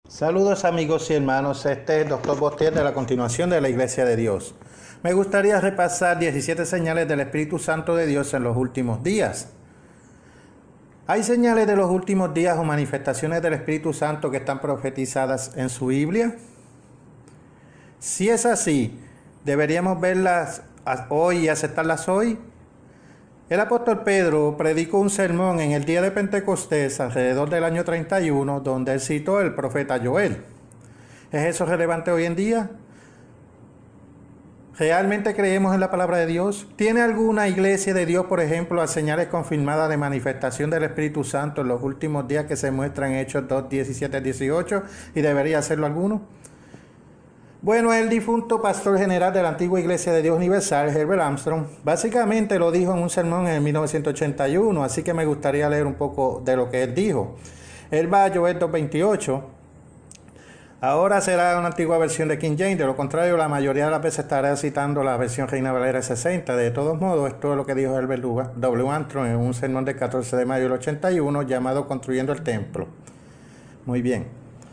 Saludos amigos y hermanos, este es el Dr. Bostier de la continuación de la Iglesia de Dios. Me gustaría repasar 17 señales del Espíritu Santo de Dios en los últimos días. ¿Hay señales de los últimos días o manifestaciones del Espíritu Santo que están profetizadas en su Biblia? Si es así, ¿deberíamos verlas hoy y aceptarlas hoy? El apóstol Pedro predicó un sermón en el día de Pentecostés alrededor del año 31, donde él citó el profeta Joel. ¿Es eso relevante hoy en día? ¿Realmente creemos en la palabra de Dios? ¿Tiene alguna iglesia de Dios, por ejemplo, las señales confirmadas de manifestación del Espíritu Santo en los últimos días que se muestran en Hechos 2, 17, 18? ¿Y debería hacerlo alguno? Bueno, el difunto pastor general de la antigua Iglesia de Dios Universal, Herbert Armstrong, básicamente lo dijo en un sermón en 1981, así que me gustaría leer un poco de lo que él dijo. Él va a Joel 2:28. Ahora será una antigua versión de King James, de lo contrario la mayoría de las veces estará citando la versión Reina Valera 60. De todos modos, esto es lo que dijo Herbert W. Armstrong en un sermón del 14 de mayo del 81 llamado Construyendo el Templo. Muy bien.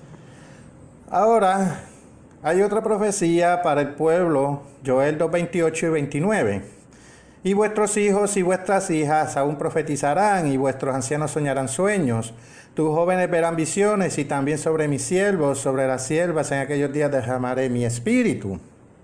Ahora hay otra profecía para el pueblo, Joel 2:28 y 29. Y vuestros hijos y vuestras hijas aún profetizarán, y vuestros ancianos soñarán sueños. Tus jóvenes verán visiones, y también sobre mis siervos, sobre las siervas, en aquellos días derramaré mi espíritu.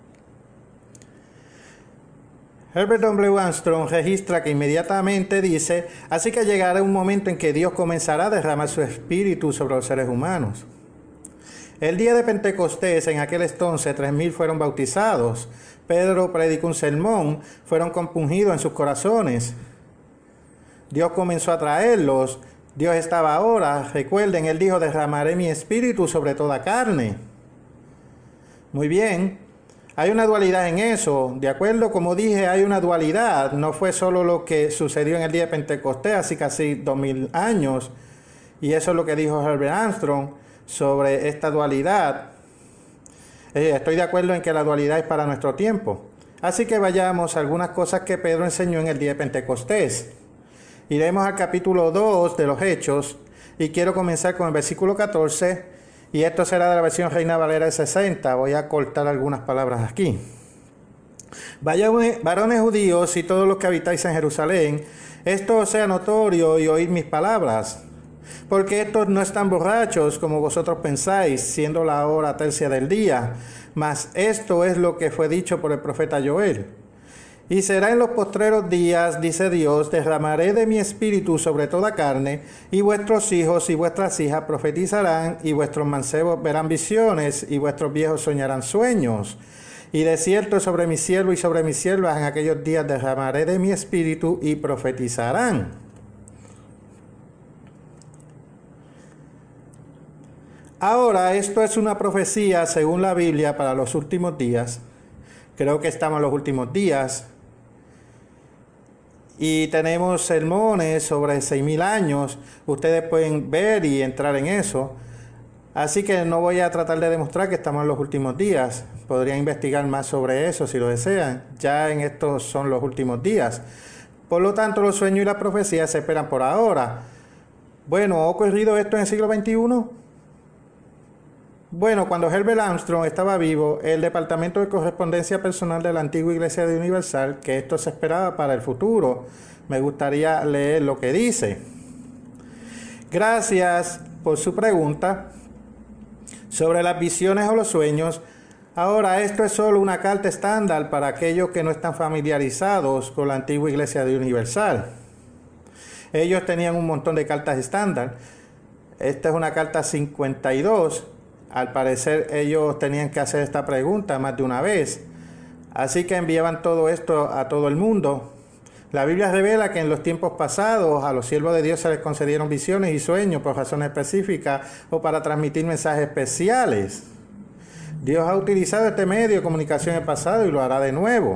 Herbert W. Armstrong registra que inmediatamente dice, así que llegará un momento en que Dios comenzará a derramar su espíritu sobre los seres humanos. El día de Pentecostés, en aquel entonces, 3,000 fueron bautizados. Pedro predicó un sermón, fueron compungidos en sus corazones. Dios comenzó a traerlos. Dios estaba ahora. Recuerden, Él dijo, derramaré mi espíritu sobre toda carne. Muy bien. Hay una dualidad en eso. De acuerdo, como dije, hay una dualidad. No fue solo lo que sucedió en el día de Pentecostés, hace casi 2,000 años. Y eso es lo que dijo Herbert Armstrong sobre esta dualidad. Estoy de acuerdo en que la dualidad es para nuestro tiempo. Así que vayamos a algunas cosas que Pedro enseñó en el día de Pentecostés. Iremos al capítulo 2 de los Hechos y quiero comenzar con el versículo 14 y esto será de la versión Reina Valera de 60. Voy a cortar algunas palabras aquí. Varones judíos y todos los que habitáis en Jerusalén, esto os sea notorio y oíd mis palabras. Porque estos no están borrachos como vosotros pensáis, siendo la hora tercia del día, mas esto es lo que fue dicho por el profeta Joel. Y será en los postreros días, dice Dios, derramaré de mi espíritu sobre toda carne, y vuestros hijos y vuestras hijas profetizarán, y vuestros mancebos verán visiones, y vuestros viejos soñarán sueños. Y de cierto sobre mi siervo y sobre mis siervas en aquellos días derramaré de mi espíritu y profetizarán. Ahora, esto es una profecía según la Biblia para los últimos días. Creo que estamos en los últimos días. Y tenemos sermones sobre 6,000 años. Ustedes pueden ver y entrar en eso. Así que no voy a tratar de demostrar que estamos en los últimos días. Podrían investigar más sobre eso si lo desean. Ya en estos son los últimos días. Por lo tanto, los sueños y las profecías se esperan por ahora. Bueno, ¿ha ocurrido esto en el siglo XXI? Bueno, cuando Herbert Armstrong estaba vivo, el Departamento de Correspondencia Personal de la antigua Iglesia de Universal, que esto se esperaba para el futuro, me gustaría leer lo que dice. Gracias por su pregunta sobre las visiones o los sueños. Ahora, esto es solo una carta estándar para aquellos que no están familiarizados con la antigua Iglesia de Universal. Ellos tenían un montón de cartas estándar. Esta es una carta 52. Al parecer ellos tenían que hacer esta pregunta más de una vez. Así que enviaban todo esto a todo el mundo. La Biblia revela que en los tiempos pasados a los siervos de Dios se les concedieron visiones y sueños por razones específicas o para transmitir mensajes especiales. Dios ha utilizado este medio de comunicación en el pasado y lo hará de nuevo.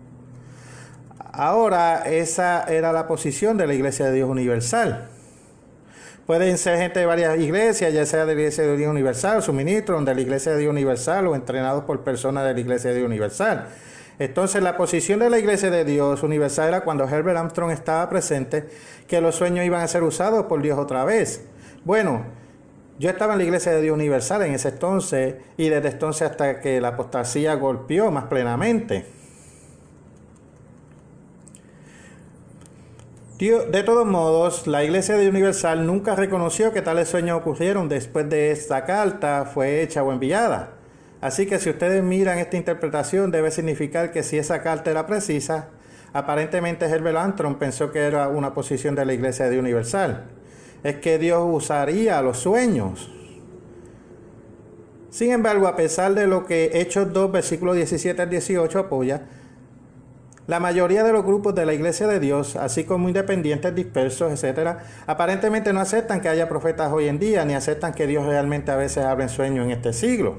Ahora, esa era la posición de la Iglesia de Dios Universal. Pueden ser gente de varias iglesias, ya sea de la Iglesia de Dios Universal, su ministro, de la Iglesia de Dios Universal o entrenados por personas de la Iglesia de Dios Universal. Entonces, la posición de la Iglesia de Dios Universal era cuando Herbert Armstrong estaba presente, que los sueños iban a ser usados por Dios otra vez. Bueno, Yo estaba en la Iglesia de Dios Universal en ese entonces y desde entonces hasta que la apostasía golpeó más plenamente. De todos modos, la Iglesia de Universal nunca reconoció que tales sueños ocurrieron después de esta carta fue hecha o enviada. Así que si ustedes miran esta interpretación, debe significar que si esa carta era precisa, aparentemente Herbert Armstrong pensó que era una posición de la Iglesia de Universal. Es que Dios usaría los sueños. Sin embargo, a pesar de lo que Hechos 2, versículos 17 al 18 apoya, la mayoría de los grupos de la Iglesia de Dios, así como independientes, dispersos, etc., aparentemente no aceptan que haya profetas hoy en día, ni aceptan que Dios realmente a veces hable en sueños en este siglo.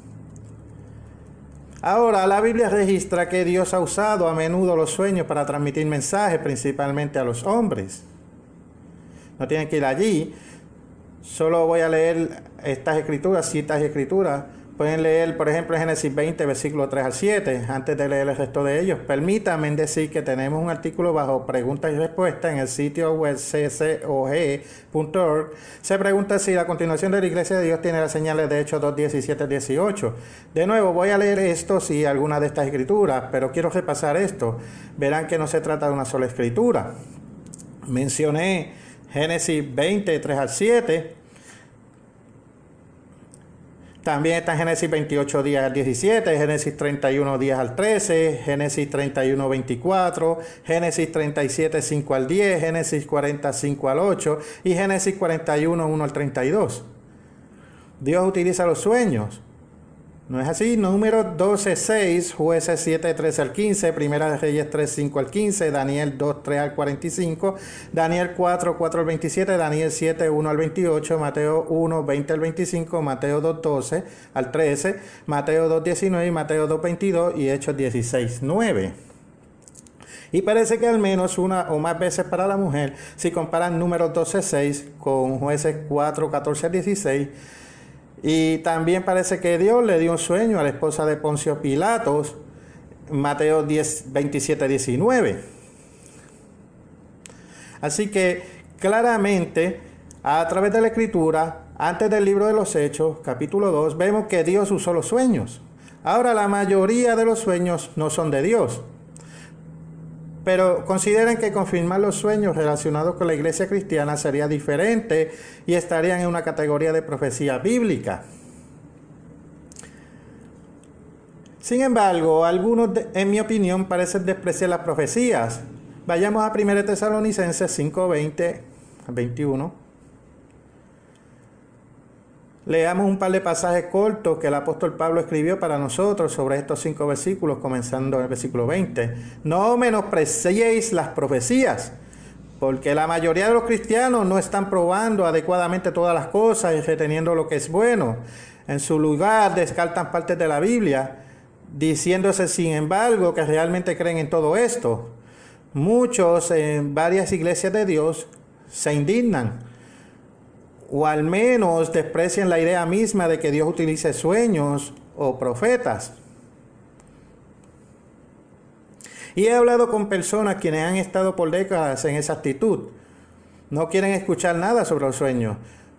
Ahora, la Biblia registra que Dios ha usado a menudo los sueños para transmitir mensajes, principalmente a los hombres. No tienen que ir allí. Solo voy a leer estas escrituras, citas y escrituras. Pueden leer, por ejemplo, Génesis 20, versículos 3 al 7, antes de leer el resto de ellos. Permítanme decir que tenemos un artículo bajo preguntas y respuestas en el sitio web ccog.org. Se pregunta si la continuación de la Iglesia de Dios tiene las señales de Hechos 2, 17, 18. De nuevo, voy a leer esto si alguna de estas escrituras, pero quiero repasar esto. Verán que no se trata de una sola escritura. Mencioné Génesis 20, 3 al 7. También está Génesis 28 días al 17, Génesis 31 días al 13, Génesis 31, 24, Génesis 37, 5 al 10, Génesis 40, 5 al 8 y Génesis 41, 1 al 32. Dios utiliza los sueños. ¿No es así? Números 12, 6, Jueces 7, 13 al 15, Primera de Reyes 3, 5 al 15, Daniel 2, 3 al 45, Daniel 4, 4 al 27, Daniel 7, 1 al 28, Mateo 1, 20 al 25, Mateo 2, 12 al 13, Mateo 2, 19 y Mateo 2, 22 y Hechos 16, 9. Y parece que al menos una o más veces para la mujer, si comparan Números 12, 6 con Jueces 4, 14 al 16, y también parece que Dios le dio un sueño a la esposa de Poncio Pilatos, Mateo 10, 27, 19. Así que claramente, a través de la Escritura, antes del libro de los Hechos, capítulo 2, vemos que Dios usó los sueños. Ahora, la mayoría de los sueños no son de Dios. Pero consideren que confirmar los sueños relacionados con la iglesia cristiana sería diferente y estarían en una categoría de profecía bíblica. Sin embargo, algunos, en mi opinión, parecen despreciar las profecías. Vayamos a 1 Tesalonicenses 5, 20 a 21. Leamos un par de pasajes cortos que el apóstol Pablo escribió para nosotros sobre estos 5 versículos, comenzando en el versículo 20. No menospreciéis las profecías, porque la mayoría de los cristianos no están probando adecuadamente todas las cosas y reteniendo lo que es bueno. En su lugar descartan partes de la Biblia, diciéndose sin embargo que realmente creen en todo esto. Muchos en varias iglesias de Dios se indignan, o al menos desprecian la idea misma de que Dios utilice sueños o profetas. Y he hablado con personas quienes han estado por décadas en esa actitud. No quieren escuchar nada sobre los sueños.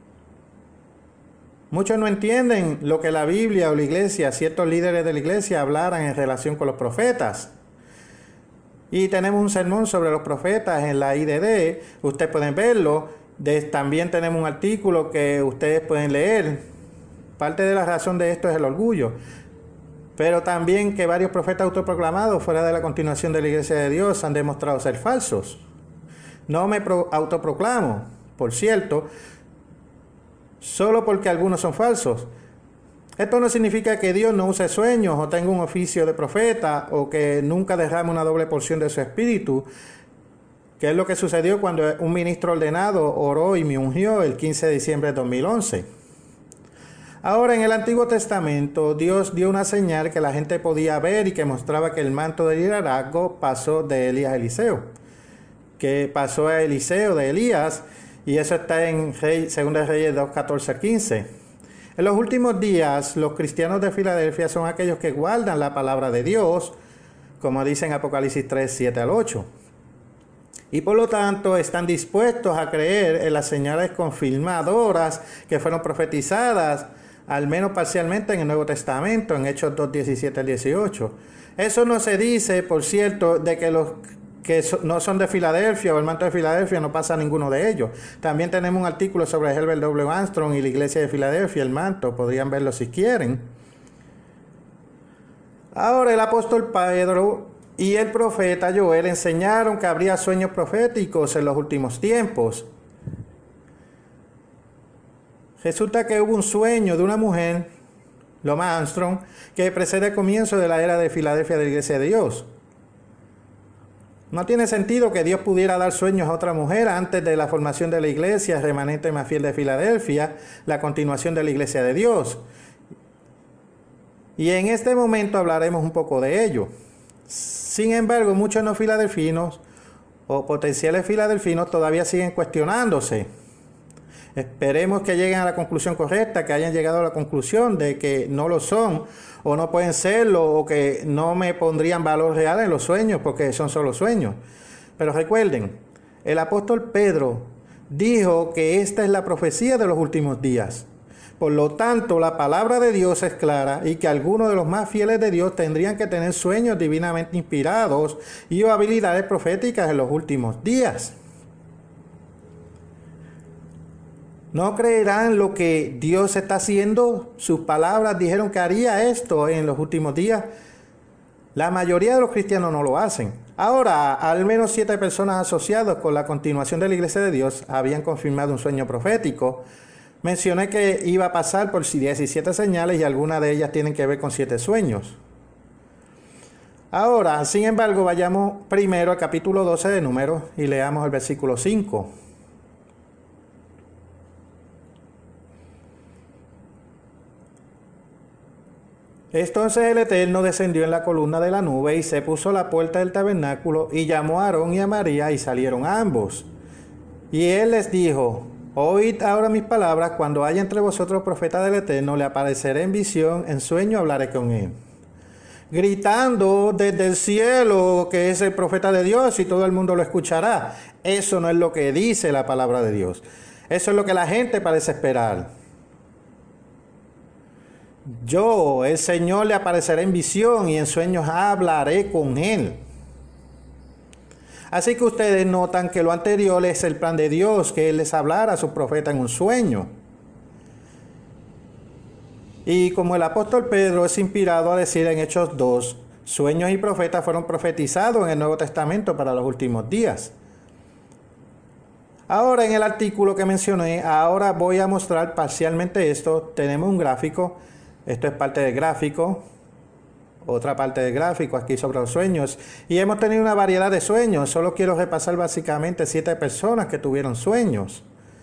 Muchos no entienden lo que la Biblia o la iglesia, ciertos líderes de la iglesia hablaran en relación con los profetas. Y tenemos un sermón sobre los profetas en la IDD, ustedes pueden verlo. También tenemos un artículo que ustedes pueden leer. Parte de la razón de esto es el orgullo. Pero también que varios profetas autoproclamados fuera de la continuación de la Iglesia de Dios han demostrado ser falsos. No me autoproclamo, por cierto, solo porque algunos son falsos. Esto no significa que Dios no use sueños o tenga un oficio de profeta o que nunca derrame una doble porción de su espíritu, que es lo que sucedió cuando un ministro ordenado oró y me ungió el 15 de diciembre de 2011. Ahora, en el Antiguo Testamento, Dios dio una señal que la gente podía ver y que mostraba que el manto del liderazgo pasó de Elías a Eliseo, que pasó a Eliseo de Elías, y eso está en 2 Reyes 2, 14 a 15. En los últimos días, los cristianos de Filadelfia son aquellos que guardan la palabra de Dios, como dice en Apocalipsis 3, 7 al 8. y por lo tanto están dispuestos a creer en las señales confirmadoras que fueron profetizadas, al menos parcialmente, en el Nuevo Testamento, en Hechos 2, 17 al 18. Eso no se dice, por cierto, de que los que no son de Filadelfia o el manto de Filadelfia no pasa a ninguno de ellos. También tenemos un artículo sobre Herbert W. Armstrong y la iglesia de Filadelfia, el manto, podrían verlo si quieren. Ahora el apóstol Pedro y el profeta Joel enseñaron que habría sueños proféticos en los últimos tiempos. Resulta que hubo un sueño de una mujer, Loma Armstrong, que precede el comienzo de la era de Filadelfia de la Iglesia de Dios. No tiene sentido que Dios pudiera dar sueños a otra mujer antes de la formación de la iglesia, remanente más fiel de Filadelfia, la continuación de la Iglesia de Dios. Y en este momento hablaremos un poco de ello. Sin embargo, muchos no filadelfinos o potenciales filadelfinos todavía siguen cuestionándose. Esperemos que lleguen a la conclusión correcta, que hayan llegado a la conclusión de que no lo son o no pueden serlo o que no me pondrían valor real en los sueños porque son solo sueños. Pero recuerden, el apóstol Pedro dijo que esta es la profecía de los últimos días. Por lo tanto, la palabra de Dios es clara y que algunos de los más fieles de Dios tendrían que tener sueños divinamente inspirados y o habilidades proféticas en los últimos días. ¿No creerán lo que Dios está haciendo? Sus palabras dijeron que haría esto en los últimos días. La mayoría de los cristianos no lo hacen. Ahora, al menos 7 personas asociadas con la continuación de la Iglesia de Dios habían confirmado un sueño profético. Mencioné que iba a pasar por 17 señales y algunas de ellas tienen que ver con 7 sueños. Ahora, sin embargo, vayamos primero al capítulo 12 de Números y leamos el versículo 5. Entonces el Eterno descendió en la columna de la nube y se puso a la puerta del tabernáculo y llamó a Aarón y a María y salieron ambos. Y él les dijo: oíd ahora mis palabras, cuando haya entre vosotros profeta del Eterno, le apareceré en visión, en sueño hablaré con él. Gritando desde el cielo que es el profeta de Dios y todo el mundo lo escuchará. Eso no es lo que dice la palabra de Dios. Eso es lo que la gente parece esperar. Yo, el Señor, le apareceré en visión y en sueños hablaré con él. Así que ustedes notan que lo anterior es el plan de Dios, que él les hablara a su profeta en un sueño. Y como el apóstol Pedro es inspirado a decir en Hechos 2, sueños y profetas fueron profetizados en el Nuevo Testamento para los últimos días. Ahora en el artículo que mencioné, ahora voy a mostrar parcialmente esto. Tenemos un gráfico. Esto es parte del gráfico, otra parte del gráfico aquí sobre los sueños. Y hemos tenido una variedad de sueños. Solo quiero repasar básicamente 7 personas que tuvieron sueños.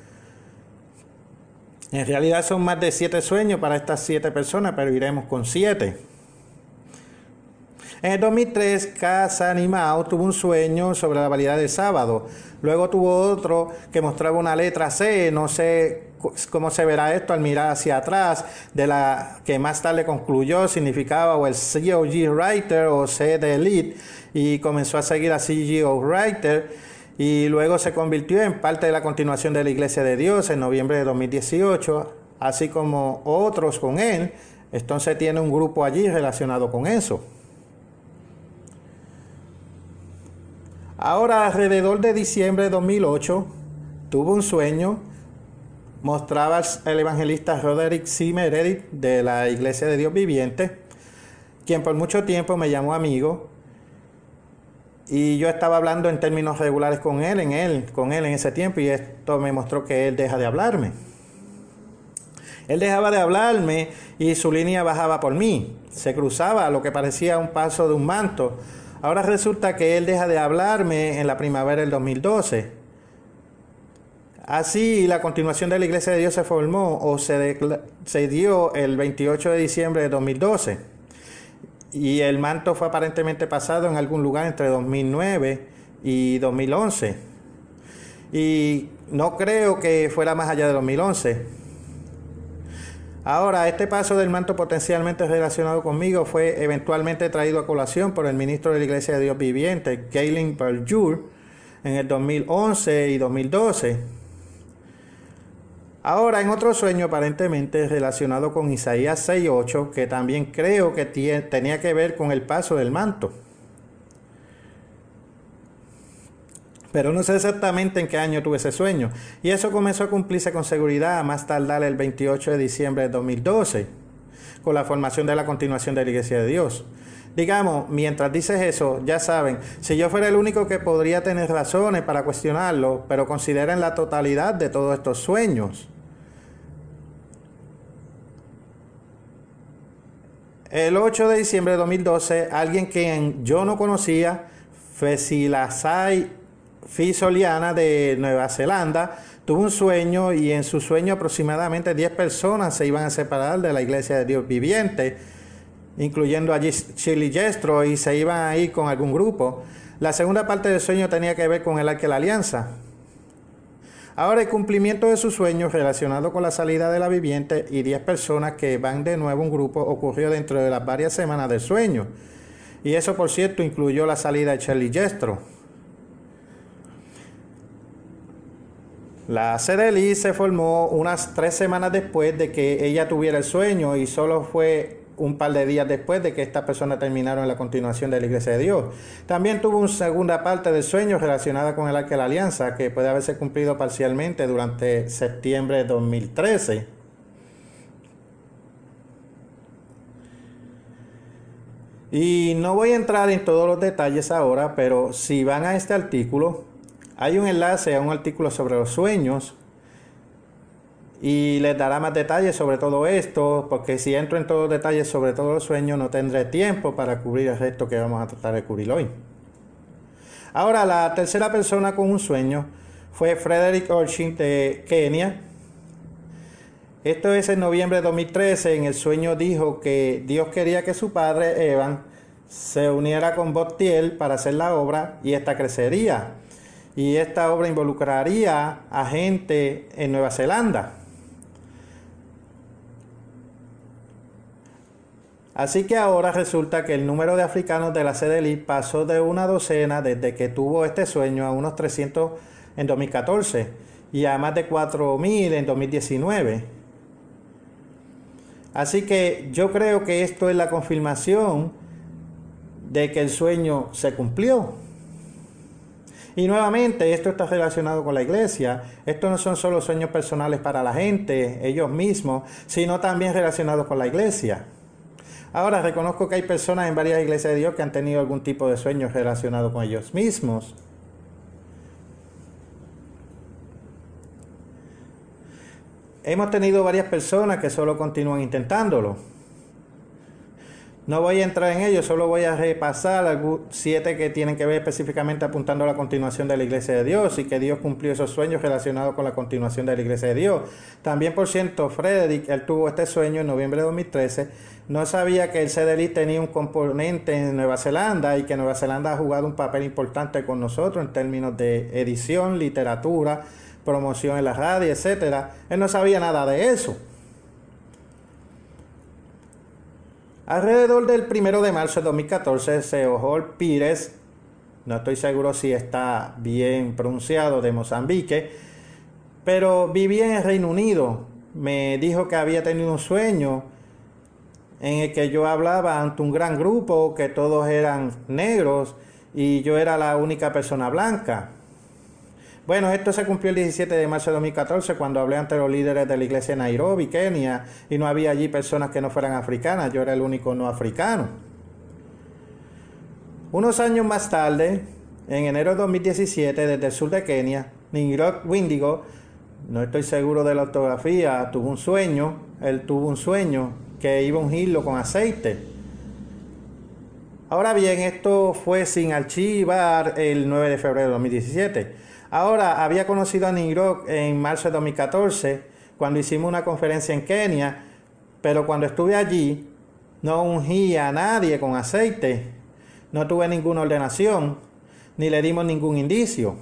En realidad son más de 7 sueños para estas 7 personas, pero iremos con 7. En el 2003, Casa Animao tuvo un sueño sobre la validad del sábado. Luego tuvo otro que mostraba una letra C, no sé cómo se verá esto al mirar hacia atrás, de la que más tarde concluyó significaba o el C.O.G. Writer o C de Elite, y comenzó a seguir a C.G.O. Writer, y luego se convirtió en parte de la continuación de la Iglesia de Dios en noviembre de 2018, así como otros con él. Entonces tiene un grupo allí relacionado con eso. Ahora, alrededor de diciembre de 2008, tuvo un sueño. Mostraba el evangelista Roderick C. Meredith de la Iglesia de Dios Viviente, quien por mucho tiempo me llamó amigo. Y yo estaba hablando en términos regulares con él en ese tiempo, y esto me mostró que él deja de hablarme. Él dejaba de hablarme y su línea bajaba por mí. Se cruzaba lo que parecía un paso de un manto. Ahora resulta que él deja de hablarme en la primavera del 2012. Así la continuación de la Iglesia de Dios se formó o se dio el 28 de diciembre de 2012. Y el manto fue aparentemente pasado en algún lugar entre 2009 y 2011. Y no creo que fuera más allá de 2011. Ahora, este paso del manto potencialmente relacionado conmigo fue eventualmente traído a colación por el ministro de la Iglesia de Dios Viviente, Galen Perjure, en el 2011 y 2012. Ahora, en otro sueño aparentemente relacionado con Isaías 6:8, que también creo que tenía que ver con el paso del manto. Pero no sé exactamente en qué año tuve ese sueño. Y eso comenzó a cumplirse con seguridad a más tardar el 28 de diciembre de 2012, con la formación de la continuación de la Iglesia de Dios. Digamos, mientras dices eso, ya saben, si yo fuera el único que podría tener razones para cuestionarlo, pero consideren la totalidad de todos estos sueños. El 8 de diciembre de 2012, alguien que yo no conocía, Fesilasai Fisoliana de Nueva Zelanda, tuvo un sueño y en su sueño aproximadamente 10 personas se iban a separar de la Iglesia de Dios Viviente, incluyendo allí Shirley Jestro, y se iban a ir con algún grupo. La segunda parte del sueño tenía que ver con el Arca de la Alianza. Ahora, el cumplimiento de su sueño relacionado con la salida de la viviente y 10 personas que van de nuevo a un grupo ocurrió dentro de las varias semanas del sueño. Y eso, por cierto, incluyó la salida de Shirley Jestro. La CDLI se formó unas 3 semanas después de que ella tuviera el sueño y solo fue un par de días después de que estas personas terminaron la continuación de la Iglesia de Dios. También tuvo una segunda parte del sueño relacionada con el Arca de la Alianza que puede haberse cumplido parcialmente durante septiembre de 2013. Y no voy a entrar en todos los detalles ahora, pero si van a este artículo, hay un enlace a un artículo sobre los sueños y les dará más detalles sobre todo esto, porque si entro en todos los detalles sobre todos los sueños no tendré tiempo para cubrir el resto que vamos a tratar de cubrir hoy. Ahora, la tercera persona con un sueño fue Frederick Orchin de Kenia. Esto es en noviembre de 2013. En el sueño dijo que Dios quería que su padre Evan se uniera con Bob Thiel para hacer la obra y esta crecería. Y esta obra involucraría a gente en Nueva Zelanda. Así que ahora resulta que el número de africanos de la CDLI pasó de una docena desde que tuvo este sueño a unos 300 en 2014 y a más de 4.000 en 2019. Así que yo creo que esto es la confirmación de que el sueño se cumplió. Y nuevamente, esto está relacionado con la iglesia. Estos no son solo sueños personales para la gente, ellos mismos, sino también relacionados con la iglesia. Ahora, reconozco que hay personas en varias iglesias de Dios que han tenido algún tipo de sueño relacionado con ellos mismos. Hemos tenido varias personas que solo continúan intentándolo. No voy a entrar en ello, solo voy a repasar 7 que tienen que ver específicamente apuntando a la continuación de la Iglesia de Dios y que Dios cumplió esos sueños relacionados con la continuación de la Iglesia de Dios. También, por cierto, Frederick, él tuvo este sueño en noviembre de 2013. No sabía que el CDLI tenía un componente en Nueva Zelanda y que Nueva Zelanda ha jugado un papel importante con nosotros en términos de edición, literatura, promoción en la radio, etc. Él no sabía nada de eso. Alrededor del 1 de marzo de 2014, Seohol Pires, no estoy seguro si está bien pronunciado, de Mozambique, pero vivía en el Reino Unido. Me dijo que había tenido un sueño en el que yo hablaba ante un gran grupo, que todos eran negros y yo era la única persona blanca. Bueno, esto se cumplió el 17 de marzo de 2014 cuando hablé ante los líderes de la iglesia en Nairobi, Kenia, y no había allí personas que no fueran africanas, yo era el único no africano. Unos años más tarde, en enero de 2017, desde el sur de Kenia, Ningrok Windigo, no estoy seguro de la ortografía, tuvo un sueño, él tuvo un sueño que iba a ungirlo con aceite. Ahora bien, esto fue sin archivar el 9 de febrero de 2017. Ahora, había conocido a Ningrok en marzo de 2014, cuando hicimos una conferencia en Kenia, pero cuando estuve allí, no ungí a nadie con aceite, no tuve ninguna ordenación, ni le dimos ningún indicio.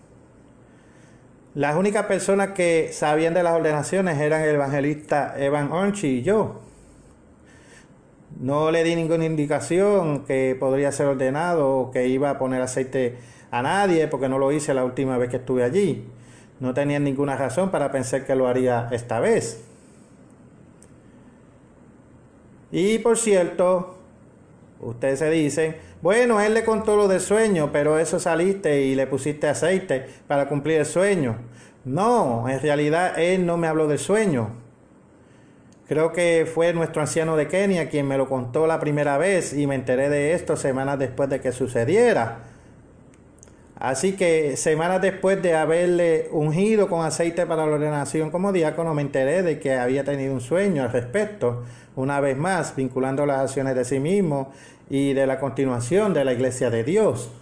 Las únicas personas que sabían de las ordenaciones eran el evangelista Evan Orchin y yo. No le di ninguna indicación que podría ser ordenado o que iba a poner aceite a nadie, porque no lo hice la última vez que estuve allí. No tenía ninguna razón para pensar que lo haría esta vez. Y por cierto, ustedes se dicen, bueno, él le contó lo del sueño, pero eso saliste y le pusiste aceite para cumplir el sueño. No, en realidad él no me habló del sueño. Creo que fue nuestro anciano de Kenia quien me lo contó la primera vez y me enteré de esto semanas después de que sucediera. Así que semanas después de haberle ungido con aceite para la ordenación como diácono, me enteré de que había tenido un sueño al respecto, una vez más, vinculando las acciones de sí mismo y de la continuación de la Iglesia de Dios.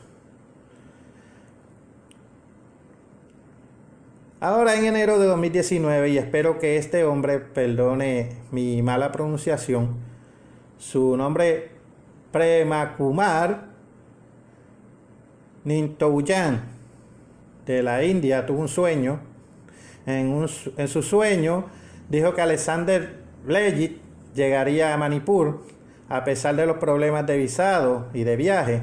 Ahora en enero de 2019, y espero que este hombre perdone mi mala pronunciación, su nombre Prema Kumar Nintoujan de la India tuvo un sueño. En su sueño dijo que Alexander Legit llegaría a Manipur a pesar de los problemas de visado y de viaje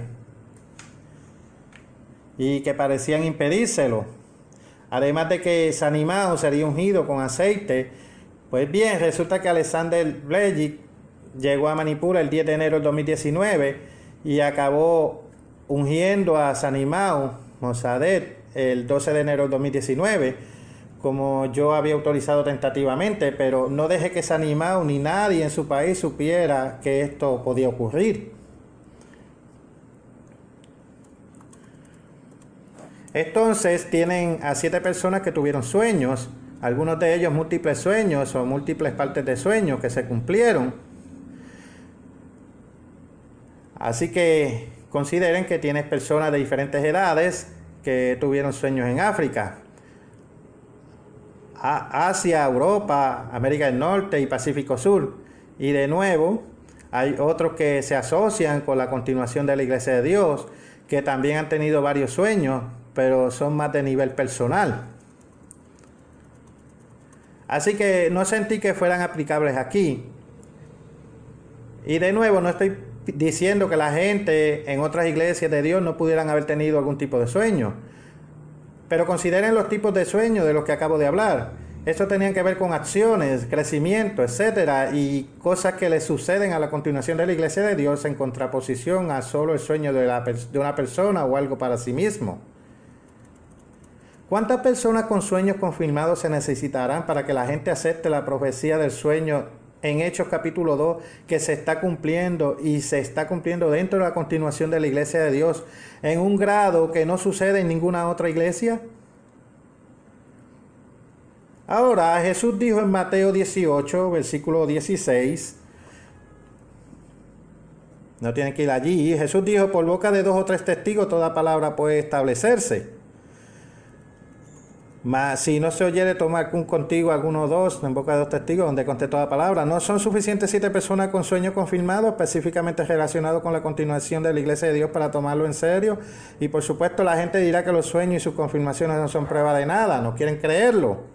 y que parecían impedírselo. Además de que Sanimao sería ungido con aceite. Pues bien, resulta que Alexander Legit llegó a Manipur el 10 de enero del 2019 y acabó ungiendo a Sanimao Mosadet el 12 de enero del 2019, como yo había autorizado tentativamente, pero no dejé que Sanimao ni nadie en su país supiera que esto podía ocurrir. Entonces tienen a 7 personas que tuvieron sueños, algunos de ellos múltiples sueños o múltiples partes de sueños que se cumplieron. Así que consideren que tienes personas de diferentes edades que tuvieron sueños en África, Asia, Europa, América del Norte y Pacífico Sur. Y de nuevo, hay otros que se asocian con la continuación de la Iglesia de Dios, que también han tenido varios sueños, pero son más de nivel personal. Así que no sentí que fueran aplicables aquí. Y de nuevo, no estoy diciendo que la gente en otras iglesias de Dios no pudieran haber tenido algún tipo de sueño. Pero consideren los tipos de sueños de los que acabo de hablar. Estos tenían que ver con acciones, crecimiento, etcétera, y cosas que le suceden a la continuación de la Iglesia de Dios en contraposición a solo el sueño de una persona o algo para sí mismo. ¿Cuántas personas con sueños confirmados se necesitarán para que la gente acepte la profecía del sueño en Hechos capítulo 2 que se está cumpliendo y se está cumpliendo dentro de la continuación de la Iglesia de Dios en un grado que no sucede en ninguna otra iglesia? Ahora Jesús dijo en Mateo 18, versículo 16, no tienen que ir allí, Jesús dijo, por boca de 2 o 3 testigos toda palabra puede establecerse. Mas si no se oyere tomar contigo algunos 2 en boca de 2 testigos donde conté toda palabra, ¿no son suficientes 7 personas con sueño confirmado específicamente relacionados con la continuación de la Iglesia de Dios para tomarlo en serio? Y por supuesto la gente dirá que los sueños y sus confirmaciones no son prueba de nada, no quieren creerlo.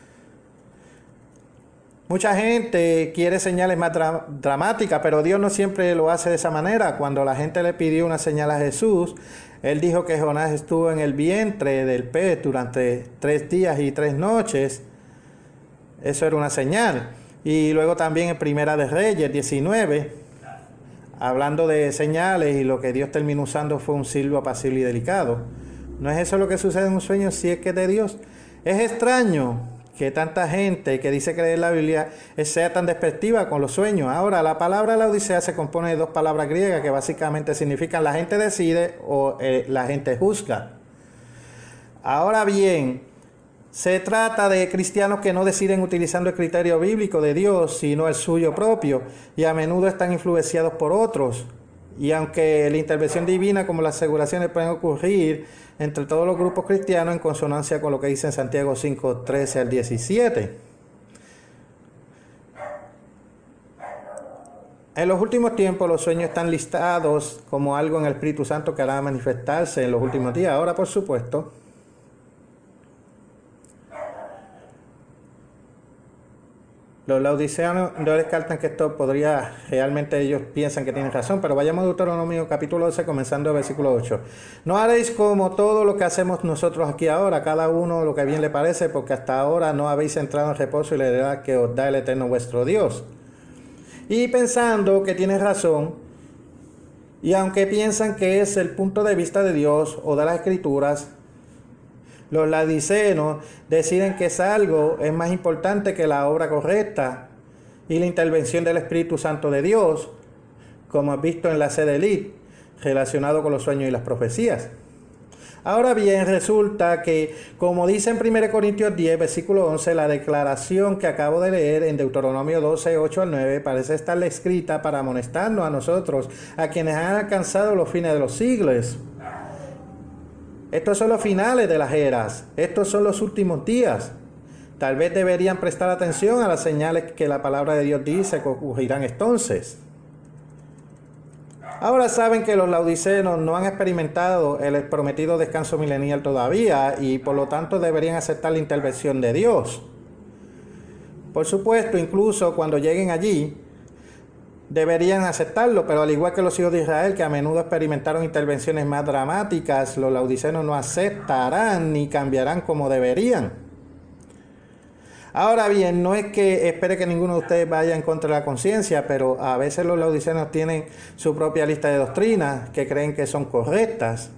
Mucha gente quiere señales más dramáticas, pero Dios no siempre lo hace de esa manera. Cuando la gente le pidió una señal a Jesús, Él dijo que Jonás estuvo en el vientre del pez durante 3 días y 3 noches. Eso era una señal. Y luego también en Primera de Reyes 19, hablando de señales, y lo que Dios terminó usando fue un silbo apacible y delicado. ¿No es eso lo que sucede en un sueño si es que es de Dios? Es extraño que tanta gente que dice creer la Biblia sea tan despectiva con los sueños. Ahora, la palabra Laodicea se compone de 2 palabras griegas que básicamente significan la gente decide o la gente juzga. Ahora bien, se trata de cristianos que no deciden utilizando el criterio bíblico de Dios, sino el suyo propio, y a menudo están influenciados por otros. Y aunque la intervención divina como las aseguraciones pueden ocurrir entre todos los grupos cristianos en consonancia con lo que dice en Santiago 5, 13 al 17. En los últimos tiempos los sueños están listados como algo en el Espíritu Santo que hará manifestarse en los últimos días. Ahora, por supuesto, los laodiceanos no descartan que esto podría, realmente ellos piensan que tienen razón, pero vayamos a Deuteronomio capítulo 12, comenzando el versículo 8. No haréis como todo lo que hacemos nosotros aquí ahora, cada uno lo que bien le parece, porque hasta ahora no habéis entrado en reposo y la heredad que os da el Eterno vuestro Dios. Y pensando que tienes razón, y aunque piensan que es el punto de vista de Dios o de las Escrituras, los laodiceos deciden que es más importante que la obra correcta y la intervención del Espíritu Santo de Dios, como has visto en la Sedelit, relacionado con los sueños y las profecías. Ahora bien, resulta que, como dice en 1 Corintios 10, versículo 11, la declaración que acabo de leer en Deuteronomio 12, 8 al 9, parece estar escrita para amonestarnos a nosotros, a quienes han alcanzado los fines de los siglos. Estos son los finales de las eras, estos son los últimos días. Tal vez deberían prestar atención a las señales que la palabra de Dios dice que ocurrirán entonces. Ahora saben que los laodiceos no han experimentado el prometido descanso milenial todavía y por lo tanto deberían aceptar la intervención de Dios. Por supuesto, incluso cuando lleguen allí, deberían aceptarlo, pero al igual que los hijos de Israel, que a menudo experimentaron intervenciones más dramáticas, los laodiceos no aceptarán ni cambiarán como deberían. Ahora bien, no es que espere que ninguno de ustedes vaya en contra de la conciencia, pero a veces los laodiceos tienen su propia lista de doctrinas que creen que son correctas.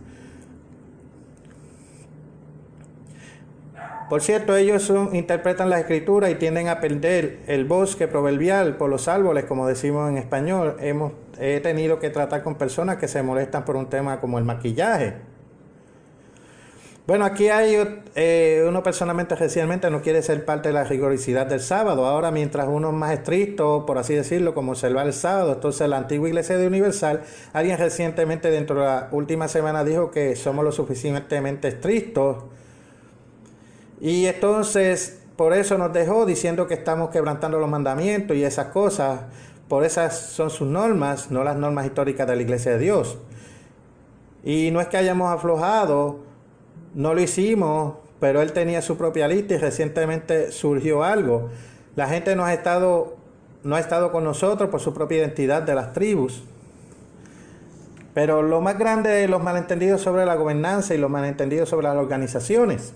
Por cierto, ellos interpretan la Escritura y tienden a perder el bosque proverbial por los árboles, como decimos en español. He tenido que tratar con personas que se molestan por un tema como el maquillaje. Bueno, aquí hay uno personalmente recientemente no quiere ser parte de la rigurosidad del sábado. Ahora, mientras uno es más estricto, por así decirlo, como observar el sábado, entonces la antigua iglesia de Universal, alguien recientemente dentro de la última semana dijo que somos lo suficientemente estrictos. Y entonces, por eso nos dejó diciendo que estamos quebrantando los mandamientos y esas cosas. Por esas son sus normas, no las normas históricas de la iglesia de Dios. Y no es que hayamos aflojado, no lo hicimos, pero él tenía su propia lista y recientemente surgió algo. La gente no ha estado con nosotros por su propia identidad de las tribus. Pero lo más grande es los malentendidos sobre la gobernanza y los malentendidos sobre las organizaciones.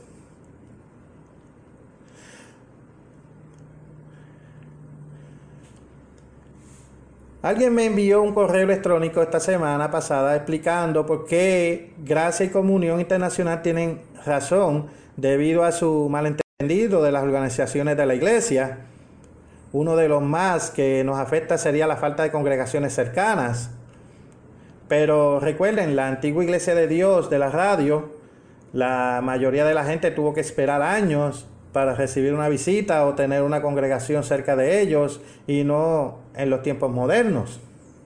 Alguien me envió un correo electrónico esta semana pasada explicando por qué Gracia y Comunión Internacional tienen razón debido a su malentendido de las organizaciones de la iglesia. Uno de los más que nos afecta sería la falta de congregaciones cercanas. Pero recuerden, la antigua iglesia de Dios de la radio, la mayoría de la gente tuvo que esperar años para recibir una visita o tener una congregación cerca de ellos y no en los tiempos modernos.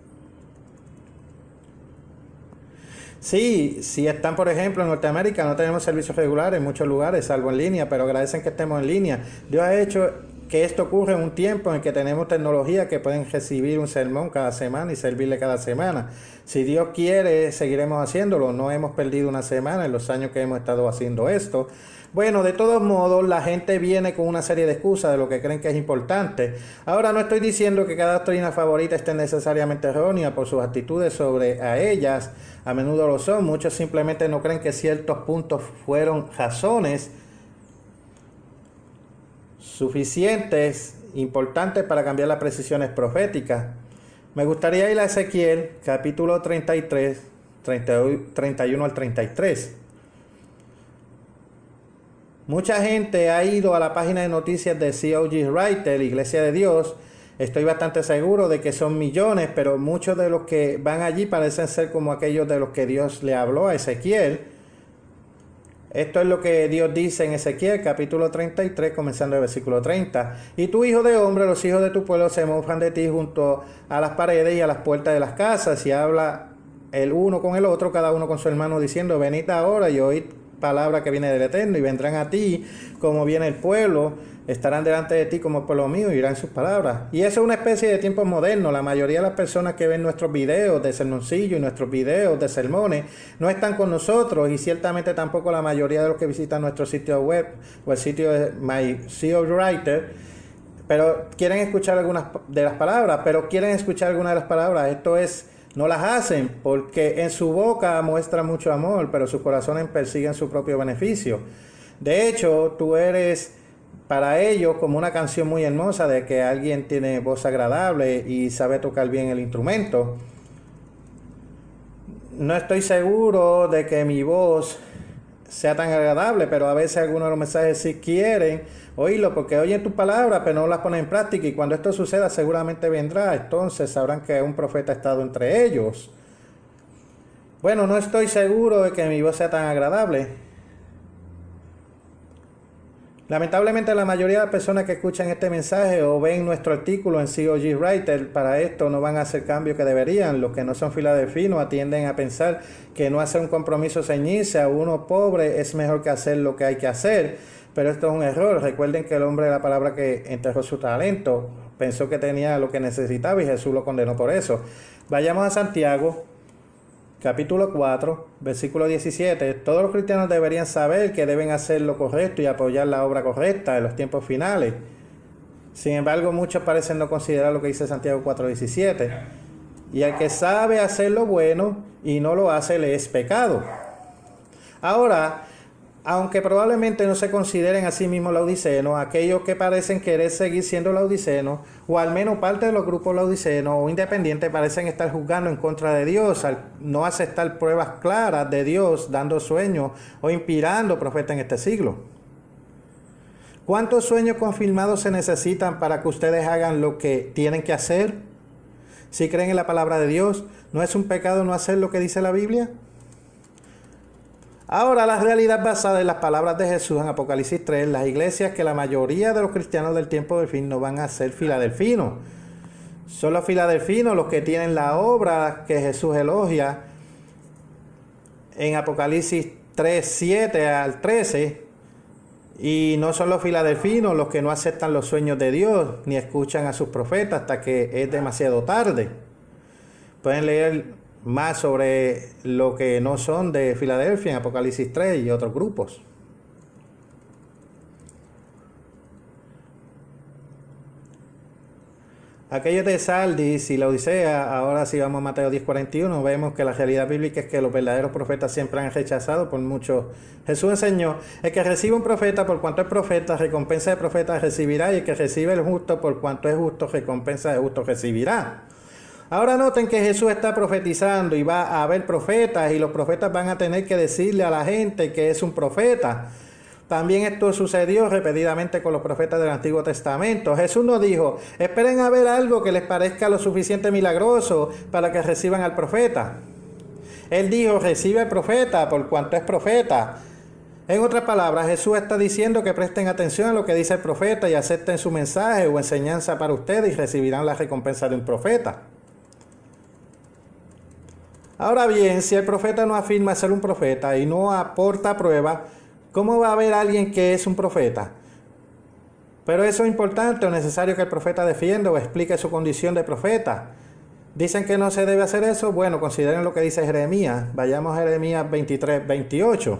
Sí, si están por ejemplo en Norteamérica, no tenemos servicios regulares en muchos lugares, salvo en línea, pero agradecen que estemos en línea. Dios ha hecho que esto ocurra en un tiempo en que tenemos tecnología que pueden recibir un sermón cada semana y servirle cada semana. Si Dios quiere, seguiremos haciéndolo. No hemos perdido una semana en los años que hemos estado haciendo esto. Bueno, de todos modos, la gente viene con una serie de excusas de lo que creen que es importante. Ahora, no estoy diciendo que cada doctrina favorita esté necesariamente errónea por sus actitudes sobre a ellas. A menudo lo son. Muchos simplemente no creen que ciertos puntos fueron razones suficientes, importantes para cambiar las precisiones proféticas. Me gustaría ir a Ezequiel, capítulo 33, 31 al 33. Mucha gente ha ido a la página de noticias de C.O.G. Writer, Iglesia de Dios. Estoy bastante seguro de que son millones, pero muchos de los que van allí parecen ser como aquellos de los que Dios le habló a Ezequiel. Esto es lo que Dios dice en Ezequiel, capítulo 33, comenzando el versículo 30. Y tú, hijo de hombre, los hijos de tu pueblo se mofan de ti junto a las paredes y a las puertas de las casas, y habla el uno con el otro, cada uno con su hermano, diciendo: venid ahora y oíd palabra que viene del Eterno, y vendrán a ti como viene el pueblo, estarán delante de ti como el pueblo mío, y irán sus palabras. Y eso es una especie de tiempos modernos. La mayoría de las personas que ven nuestros videos de sermoncillo y nuestros videos de sermones no están con nosotros, y ciertamente tampoco la mayoría de los que visitan nuestro sitio web o el sitio de My CEO Writer pero quieren escuchar algunas de las palabras, esto es, no las hacen, porque en su boca muestran mucho amor, pero sus corazones persiguen su propio beneficio. De hecho, tú eres para ellos como una canción muy hermosa de que alguien tiene voz agradable y sabe tocar bien el instrumento. No estoy seguro de que mi voz sea tan agradable, pero a veces algunos de los mensajes sí quieren oírlo porque oyen tus palabras pero no las ponen en práctica, y cuando esto suceda seguramente vendrá, entonces sabrán que un profeta ha estado entre ellos. Bueno, no estoy seguro de que mi voz sea tan agradable. Lamentablemente la mayoría de las personas que escuchan este mensaje o ven nuestro artículo en COG Writer para esto no van a hacer cambios que deberían. Los que no son filadelfinos tienden a pensar que no hacer un compromiso ceñirse a uno pobre es mejor que hacer lo que hay que hacer, pero esto es un error. Recuerden que el hombre de la palabra que enterró su talento pensó que tenía lo que necesitaba y Jesús lo condenó por eso. Vayamos a Santiago capítulo 4, versículo 17. Todos los cristianos deberían saber que deben hacer lo correcto y apoyar la obra correcta en los tiempos finales. Sin embargo, muchos parecen no considerar lo que dice Santiago 4:17. Y el que sabe hacer lo bueno y no lo hace, le es pecado. Ahora, aunque probablemente no se consideren a sí mismos laodicenos, aquellos que parecen querer seguir siendo laodicenos, o al menos parte de los grupos laodicenos o independientes, parecen estar juzgando en contra de Dios al no aceptar pruebas claras de Dios, dando sueños o inspirando profetas en este siglo. ¿Cuántos sueños confirmados se necesitan para que ustedes hagan lo que tienen que hacer? Si creen en la palabra de Dios, ¿no es un pecado no hacer lo que dice la Biblia? Ahora, la realidad basada en las palabras de Jesús en Apocalipsis 3, las iglesias que la mayoría de los cristianos del tiempo del fin no van a ser filadelfinos. Son los filadelfinos los que tienen la obra que Jesús elogia en Apocalipsis 3, 7 al 13. Y no son los filadelfinos los que no aceptan los sueños de Dios ni escuchan a sus profetas hasta que es demasiado tarde. Pueden leer más sobre lo que no son de Filadelfia en Apocalipsis 3 y otros grupos. Aquellos de Sardis y la Odisea, ahora si vamos a Mateo 10:41, vemos que la realidad bíblica es que los verdaderos profetas siempre han rechazado por muchos. Jesús enseñó, el que recibe un profeta por cuanto es profeta, recompensa de profeta recibirá, y el que recibe el justo por cuanto es justo, recompensa de justo recibirá. Ahora noten que Jesús está profetizando y va a haber profetas y los profetas van a tener que decirle a la gente que es un profeta. También esto sucedió repetidamente con los profetas del Antiguo Testamento. Jesús nos dijo, esperen a ver algo que les parezca lo suficiente milagroso para que reciban al profeta. Él dijo, recibe al profeta por cuanto es profeta. En otras palabras, Jesús está diciendo que presten atención a lo que dice el profeta y acepten su mensaje o enseñanza para ustedes y recibirán la recompensa de un profeta. Ahora bien, si el profeta no afirma ser un profeta y no aporta pruebas, ¿cómo va a haber alguien que es un profeta? Pero eso es importante o necesario que el profeta defienda o explique su condición de profeta. ¿Dicen que no se debe hacer eso? Bueno, consideren lo que dice Jeremías. Vayamos a Jeremías 23:28.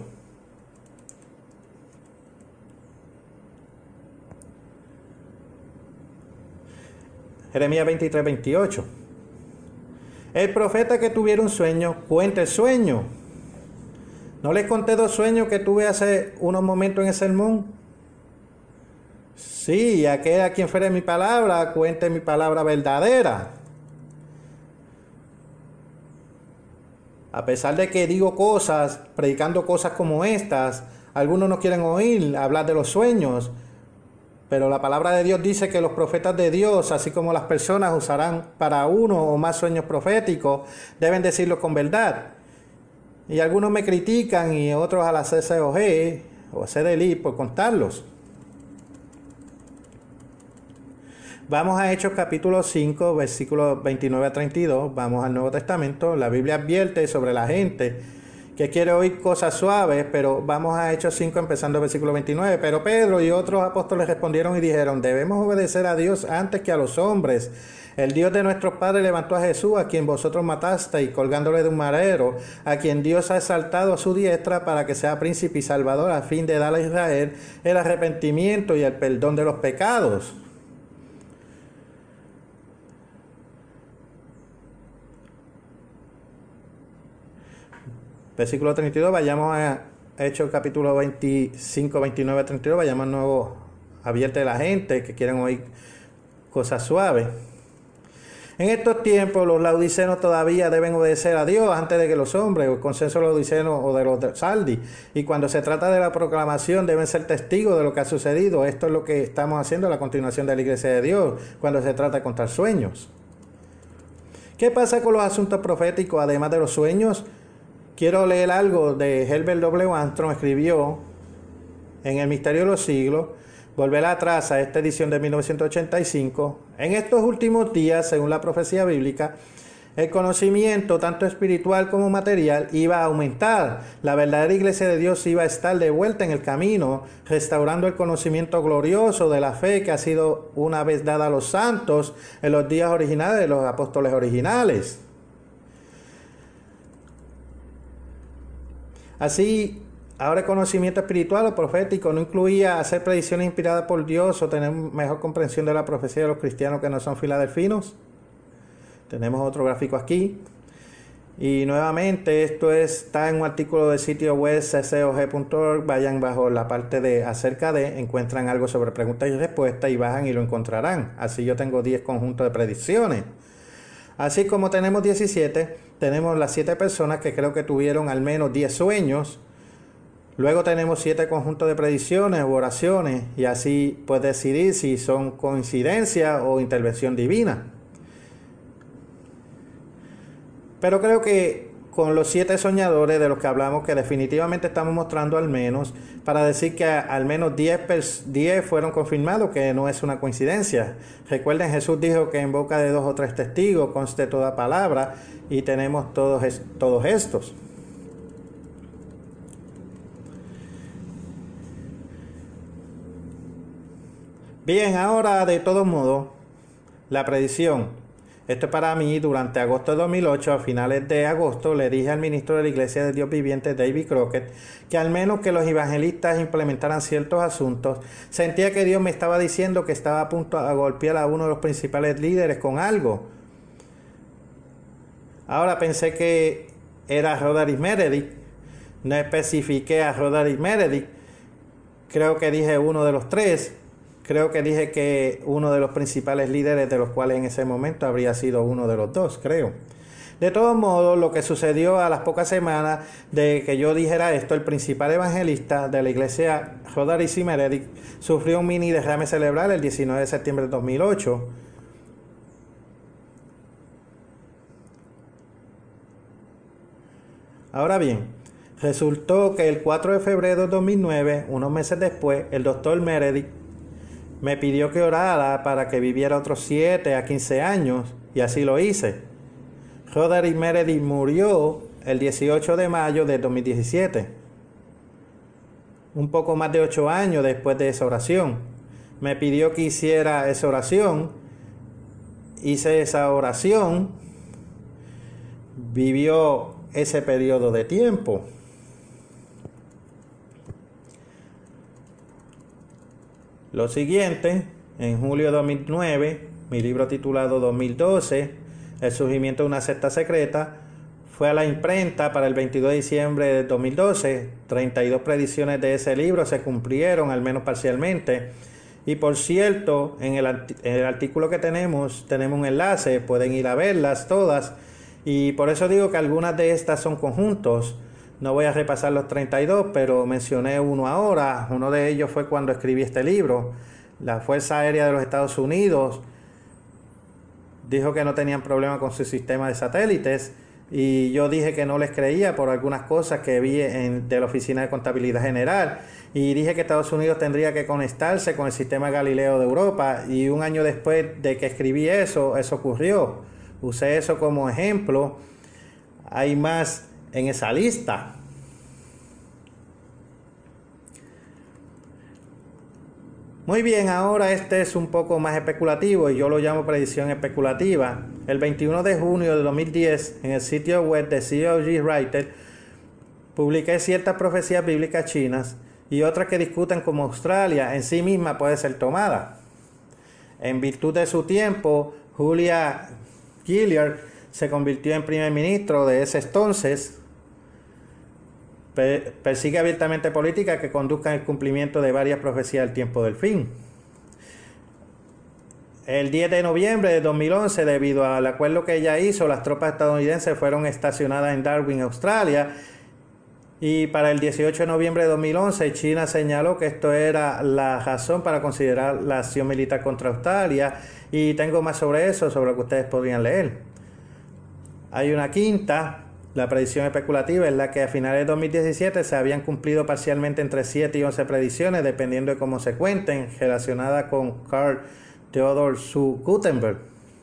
Jeremías 23:28. El profeta que tuviera un sueño, cuente el sueño. ¿No les conté 2 sueños que tuve hace unos momentos en el sermón? Sí, aquel a quien fuere mi palabra, cuente mi palabra verdadera. A pesar de que digo cosas, predicando cosas como estas, algunos no quieren oír hablar de los sueños. Pero la palabra de Dios dice que los profetas de Dios, así como las personas usarán para uno o más sueños proféticos, deben decirlo con verdad. Y algunos me critican y otros a la CCOG o CDLI por contarlos. Vamos a Hechos capítulo 5, versículos 29 a 32. Vamos al Nuevo Testamento. La Biblia advierte sobre la gente que quiere oír cosas suaves, pero vamos a Hechos 5 empezando el versículo 29. Pero Pedro y otros apóstoles respondieron y dijeron, debemos obedecer a Dios antes que a los hombres. El Dios de nuestros padres levantó a Jesús, a quien vosotros matasteis, colgándole de un madero, a quien Dios ha exaltado a su diestra para que sea príncipe y salvador, a fin de dar a Israel el arrepentimiento y el perdón de los pecados. Versículo 32, vayamos a Hechos capítulo 25, 29, 32, vayamos a nuevo, advierte a la gente que quieren oír cosas suaves. En estos tiempos los laodicenos todavía deben obedecer a Dios antes de que los hombres, o el consenso laodiceno o de los de Sardi. Y cuando se trata de la proclamación deben ser testigos de lo que ha sucedido. Esto es lo que estamos haciendo en la continuación de la Iglesia de Dios cuando se trata de contar sueños. ¿Qué pasa con los asuntos proféticos además de los sueños? Quiero leer algo de Herbert W. Armstrong, escribió en El Misterio de los Siglos. Volver atrás a esta edición de 1985. En estos últimos días, según la profecía bíblica, el conocimiento, tanto espiritual como material, iba a aumentar. La verdadera iglesia de Dios iba a estar de vuelta en el camino, restaurando el conocimiento glorioso de la fe que ha sido una vez dada a los santos en los días originales de los apóstoles originales. Así, ahora el conocimiento espiritual o profético no incluía hacer predicciones inspiradas por Dios o tener mejor comprensión de la profecía de los cristianos que no son filadelfinos. Tenemos otro gráfico aquí. Y nuevamente esto está en un artículo del sitio web ccog.org. Vayan bajo la parte de acerca de, encuentran algo sobre preguntas y respuestas y bajan y lo encontrarán. Así yo tengo 10 conjuntos de predicciones. Así como tenemos 17, tenemos las 7 personas que creo que tuvieron al menos 10 sueños. Luego tenemos 7 conjuntos de predicciones u oraciones y así puedes decidir si son coincidencia o intervención divina. Pero creo que con los 7 soñadores de los que hablamos, que definitivamente estamos mostrando al menos, para decir que al menos 10 fueron confirmados, que no es una coincidencia. Recuerden, Jesús dijo que en boca de 2 o 3 testigos conste toda palabra y tenemos todos estos. Bien, ahora de todos modos, la predicción. Esto para mí, durante agosto de 2008, a finales de agosto, le dije al ministro de la Iglesia de Dios Viviente, David Crockett, que al menos que los evangelistas implementaran ciertos asuntos, sentía que Dios me estaba diciendo que estaba a punto de golpear a uno de los principales líderes con algo. Ahora pensé que era Roderick Meredith, no especifiqué a Roderick Meredith, creo que dije uno de los 3. Creo que dije que uno de los principales líderes, de los cuales en ese momento habría sido uno de los 2, creo. De todos modos, lo que sucedió a las pocas semanas de que yo dijera esto, el principal evangelista de la iglesia, Roderick Meredith, sufrió un mini derrame cerebral el 19 de septiembre de 2008. Ahora bien, resultó que el 4 de febrero de 2009, unos meses después, el doctor Meredith me pidió que orara para que viviera otros 7 a 15 años, y así lo hice. Roderick Meredith murió el 18 de mayo de 2017, un poco más de 8 años después de esa oración. Me pidió que hiciera esa oración, hice esa oración, vivió ese periodo de tiempo. Lo siguiente, en julio de 2009, mi libro titulado 2012, El surgimiento de una secta secreta, fue a la imprenta para el 22 de diciembre de 2012. 32 predicciones de ese libro se cumplieron, al menos parcialmente. Y por cierto, en el artículo que tenemos un enlace, pueden ir a verlas todas. Y por eso digo que algunas de estas son conjuntos. No voy a repasar los 32, pero mencioné uno ahora. Uno de ellos fue cuando escribí este libro. La Fuerza Aérea de los Estados Unidos dijo que no tenían problema con su sistema de satélites y yo dije que no les creía por algunas cosas que vi de la Oficina de Contabilidad General y dije que Estados Unidos tendría que conectarse con el sistema Galileo de Europa y un año después de que escribí eso ocurrió. Usé eso como ejemplo. Hay más en esa lista. Muy bien, ahora este es un poco más especulativo y yo lo llamo predicción especulativa. El 21 de junio de 2010, en el sitio web de C.O.G. Writer, publiqué ciertas profecías bíblicas chinas y otras que discuten cómo Australia en sí misma puede ser tomada. En virtud de su tiempo, Julia Gillard se convirtió en primer ministro de ese entonces. persigue abiertamente políticas que conduzcan al cumplimiento de varias profecías del tiempo del fin. El 10 de noviembre de 2011, debido al acuerdo que ella hizo, las tropas estadounidenses fueron estacionadas en Darwin, Australia. Y para el 18 de noviembre de 2011, China señaló que esto era la razón para considerar la acción militar contra Australia. Y tengo más sobre eso, sobre lo que ustedes podrían leer. Hay una quinta, la predicción especulativa, en la que a finales de 2017 se habían cumplido parcialmente entre 7 y 11 predicciones, dependiendo de cómo se cuenten, relacionadas con Karl Theodor zu Guttenberg.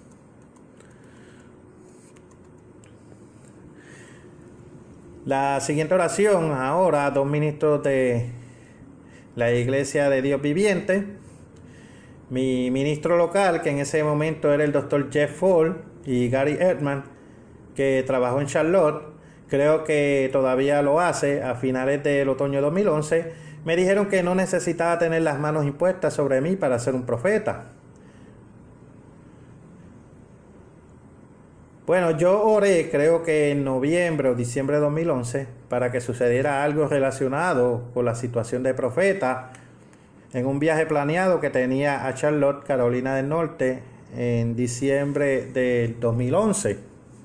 La siguiente oración, ahora dos ministros de la Iglesia de Dios Viviente. Mi ministro local, que en ese momento era el doctor Jeff Ford, y Gary Erdman, que trabajó en Charlotte, creo que todavía lo hace, a finales del otoño de 2011, me dijeron que no necesitaba tener las manos impuestas sobre mí para ser un profeta. Bueno, yo oré, creo que en noviembre o diciembre de 2011, para que sucediera algo relacionado con la situación de profeta en un viaje planeado que tenía a Charlotte, Carolina del Norte, en diciembre del 2011.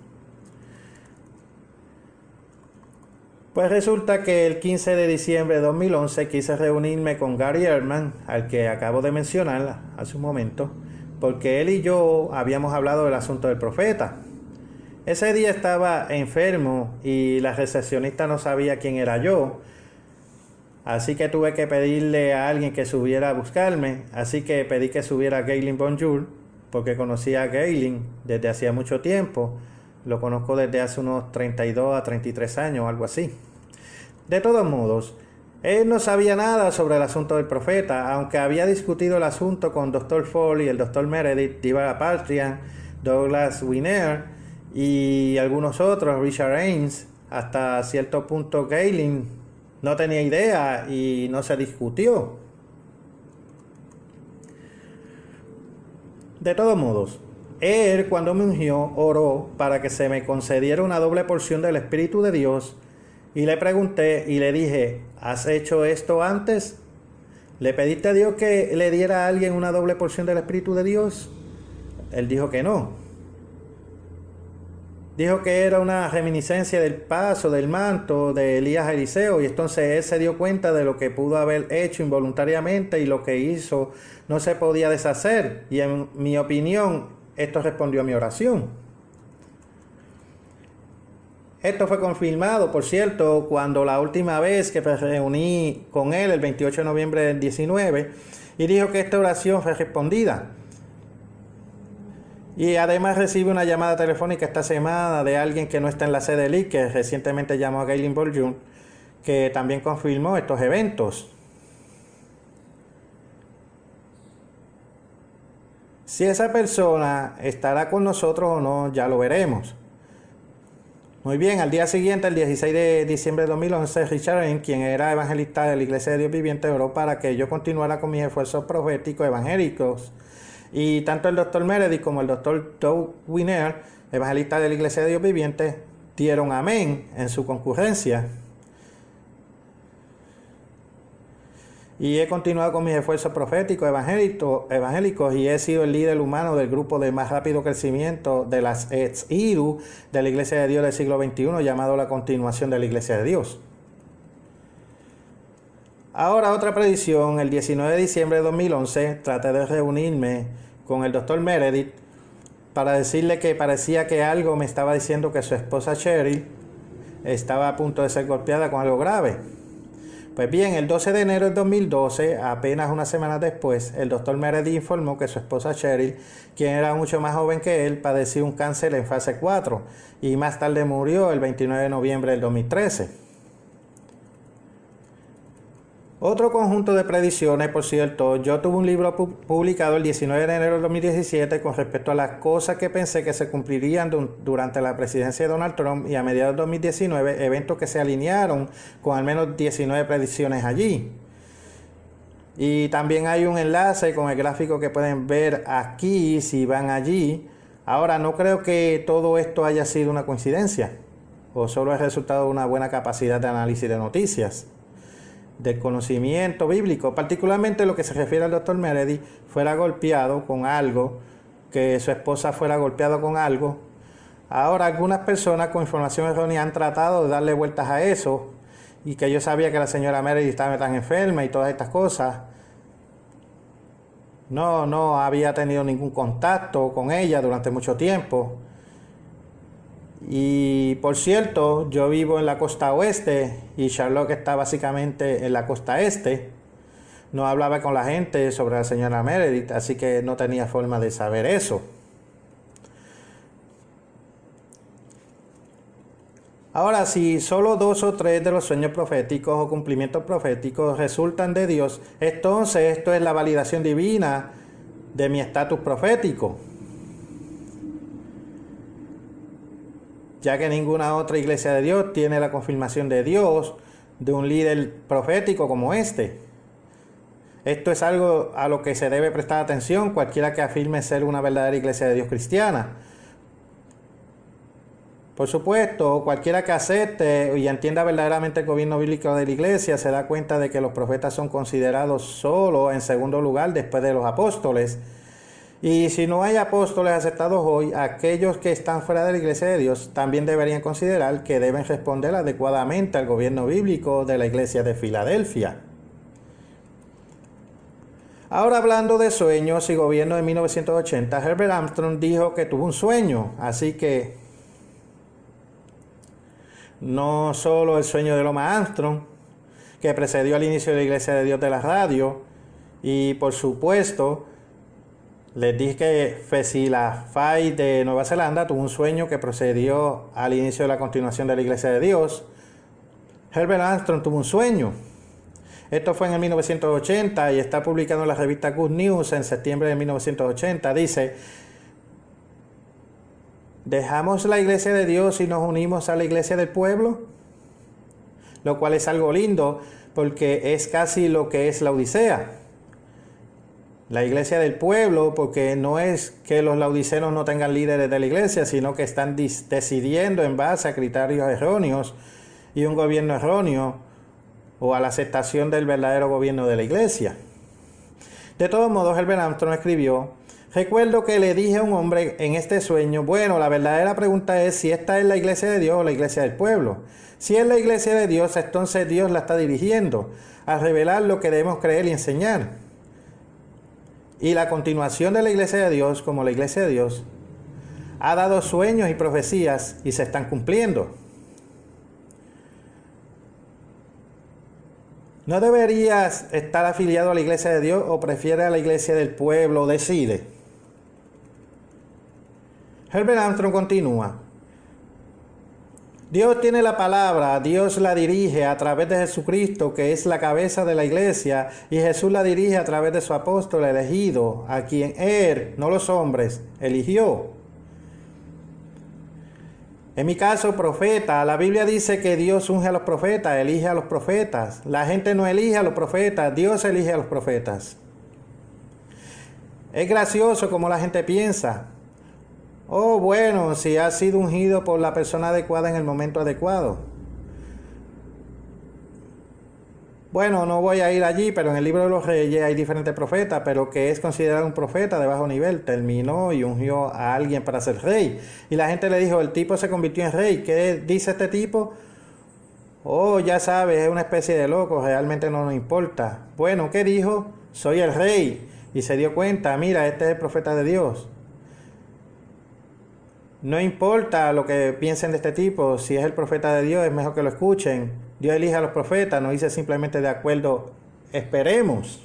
Pues resulta que el 15 de diciembre de 2011 quise reunirme con Gary Erdman, al que acabo de mencionar hace un momento, porque él y yo habíamos hablado del asunto del profeta. Ese día estaba enfermo y la recepcionista no sabía quién era yo, así que tuve que pedirle a alguien que subiera a buscarme, así que pedí que subiera a Galen Bonjour, porque conocía a Galen desde hacía mucho tiempo, lo conozco desde hace unos 32 a 33 años, algo así. De todos modos, él no sabía nada sobre el asunto del profeta, aunque había discutido el asunto con Dr. Foley, el Dr. Meredith, Diva Apartrian, Douglas Wiener y algunos otros, Richard Ames. Hasta cierto punto Galen no tenía idea y no se discutió. De todos modos, él, cuando me ungió, oró para que se me concediera una doble porción del Espíritu de Dios, y le pregunté y le dije, ¿has hecho esto antes? ¿Le pediste a Dios que le diera a alguien una doble porción del Espíritu de Dios? Él dijo que no. Dijo que era una reminiscencia del paso del manto de Elías a Eliseo, y entonces él se dio cuenta de lo que pudo haber hecho involuntariamente y lo que hizo no se podía deshacer, y en mi opinión esto respondió a mi oración. Esto fue confirmado, por cierto, cuando la última vez que me reuní con él, el 28 de noviembre del 19, y dijo que esta oración fue respondida. Y además recibe una llamada telefónica esta semana de alguien que no está en la sede del IC, que recientemente llamó a Galen Bonjour, que también confirmó estos eventos. Si esa persona estará con nosotros o no, ya lo veremos. Muy bien, al día siguiente, el 16 de diciembre de 2011, Richard Ames, quien era evangelista de la Iglesia de Dios Viviente, oró para que yo continuara con mis esfuerzos proféticos evangélicos. Y tanto el Dr. Meredith como el Dr. Doug Wiener, evangelista de la Iglesia de Dios Viviente, dieron amén en su concurrencia. Y he continuado con mis esfuerzos proféticos evangélicos y he sido el líder humano del grupo de más rápido crecimiento de las Etz-Iru de la Iglesia de Dios del siglo XXI, llamado la continuación de la Iglesia de Dios. Ahora otra predicción, el 19 de diciembre de 2011, traté de reunirme con el Dr. Meredith para decirle que parecía que algo me estaba diciendo que su esposa Cheryl estaba a punto de ser golpeada con algo grave. Pues bien, el 12 de enero de 2012, apenas una semana después, el Dr. Meredith informó que su esposa Cheryl, quien era mucho más joven que él, padecía un cáncer en fase 4 y más tarde murió el 29 de noviembre del 2013. Otro conjunto de predicciones, por cierto, yo tuve un libro publicado el 19 de enero de 2017 con respecto a las cosas que pensé que se cumplirían durante la presidencia de Donald Trump, y a mediados de 2019, eventos que se alinearon con al menos 19 predicciones allí. Y también hay un enlace con el gráfico que pueden ver aquí si van allí. Ahora, no creo que todo esto haya sido una coincidencia. o solo es resultado de una buena capacidad de análisis de noticias, del conocimiento bíblico, particularmente lo que se refiere al Dr. Meredith, fuera golpeado con algo, que su esposa fuera golpeada con algo. Ahora algunas personas con información errónea han tratado de darle vueltas a eso, y que yo sabía que la señora Meredith estaba tan enferma y todas estas cosas. No había tenido ningún contacto con ella durante mucho tiempo. Y por cierto, yo vivo en la costa oeste y Charlotte está básicamente en la costa este. No hablaba con la gente sobre la señora Meredith, así que no tenía forma de saber eso. Ahora, si solo 2 o 3 de los sueños proféticos o cumplimientos proféticos resultan de Dios, entonces esto es la validación divina de mi estatus profético, ya que ninguna otra iglesia de Dios tiene la confirmación de Dios de un líder profético como este. Esto es algo a lo que se debe prestar atención cualquiera que afirme ser una verdadera iglesia de Dios cristiana. Por supuesto, cualquiera que acepte y entienda verdaderamente el gobierno bíblico de la iglesia se da cuenta de que los profetas son considerados solo en segundo lugar después de los apóstoles. Y si no hay apóstoles aceptados hoy, aquellos que están fuera de la iglesia de Dios también deberían considerar que deben responder adecuadamente al gobierno bíblico de la iglesia de Filadelfia. Ahora, hablando de sueños y gobierno de 1980, Herbert Armstrong dijo que tuvo un sueño, así que no solo el sueño de Loma Armstrong, que precedió al inicio de la Iglesia de Dios de la radio, y por supuesto, les dije que Fezila Fay de Nueva Zelanda tuvo un sueño que precedió al inicio de la continuación de la Iglesia de Dios. Herbert Armstrong tuvo un sueño. Esto fue en el 1980 y está publicado en la revista Good News en septiembre de 1980. Dice: ¿dejamos la iglesia de Dios y nos unimos a la iglesia del pueblo? Lo cual es algo lindo porque es casi lo que es la Odisea. La iglesia del pueblo, porque no es que los laodiceos no tengan líderes de la iglesia, sino que están decidiendo en base a criterios erróneos y un gobierno erróneo, o a la aceptación del verdadero gobierno de la iglesia. De todos modos, Herbert Armstrong escribió: recuerdo que le dije a un hombre en este sueño, bueno, la verdadera pregunta es si esta es la iglesia de Dios o la iglesia del pueblo. Si es la iglesia de Dios, entonces Dios la está dirigiendo a revelar lo que debemos creer y enseñar. Y la continuación de la iglesia de Dios, como la iglesia de Dios, ha dado sueños y profecías y se están cumpliendo. ¿No deberías estar afiliado a la iglesia de Dios o prefieres a la iglesia del pueblo? Decide. Herbert Armstrong continúa: Dios tiene la palabra, Dios la dirige a través de Jesucristo, que es la cabeza de la iglesia, y Jesús la dirige a través de su apóstol elegido, a quien Él, no los hombres, eligió. En mi caso, profeta, la Biblia dice que Dios unge a los profetas, elige a los profetas. La gente no elige a los profetas, Dios elige a los profetas. Es gracioso como la gente piensa: oh, bueno, si has sido ungido por la persona adecuada en el momento adecuado. Bueno, no voy a ir allí, pero en el libro de los Reyes hay diferentes profetas, pero que es considerado un profeta de bajo nivel. Terminó y ungió a alguien para ser rey. Y la gente le dijo: el tipo se convirtió en rey. ¿Qué dice este tipo? Oh, ya sabes, es una especie de loco, realmente no nos importa. Bueno, ¿qué dijo? Soy el rey. Y se dio cuenta: mira, este es el profeta de Dios. No importa lo que piensen de este tipo, si es el profeta de Dios, es mejor que lo escuchen. Dios elige a los profetas, no dice simplemente de acuerdo, esperemos.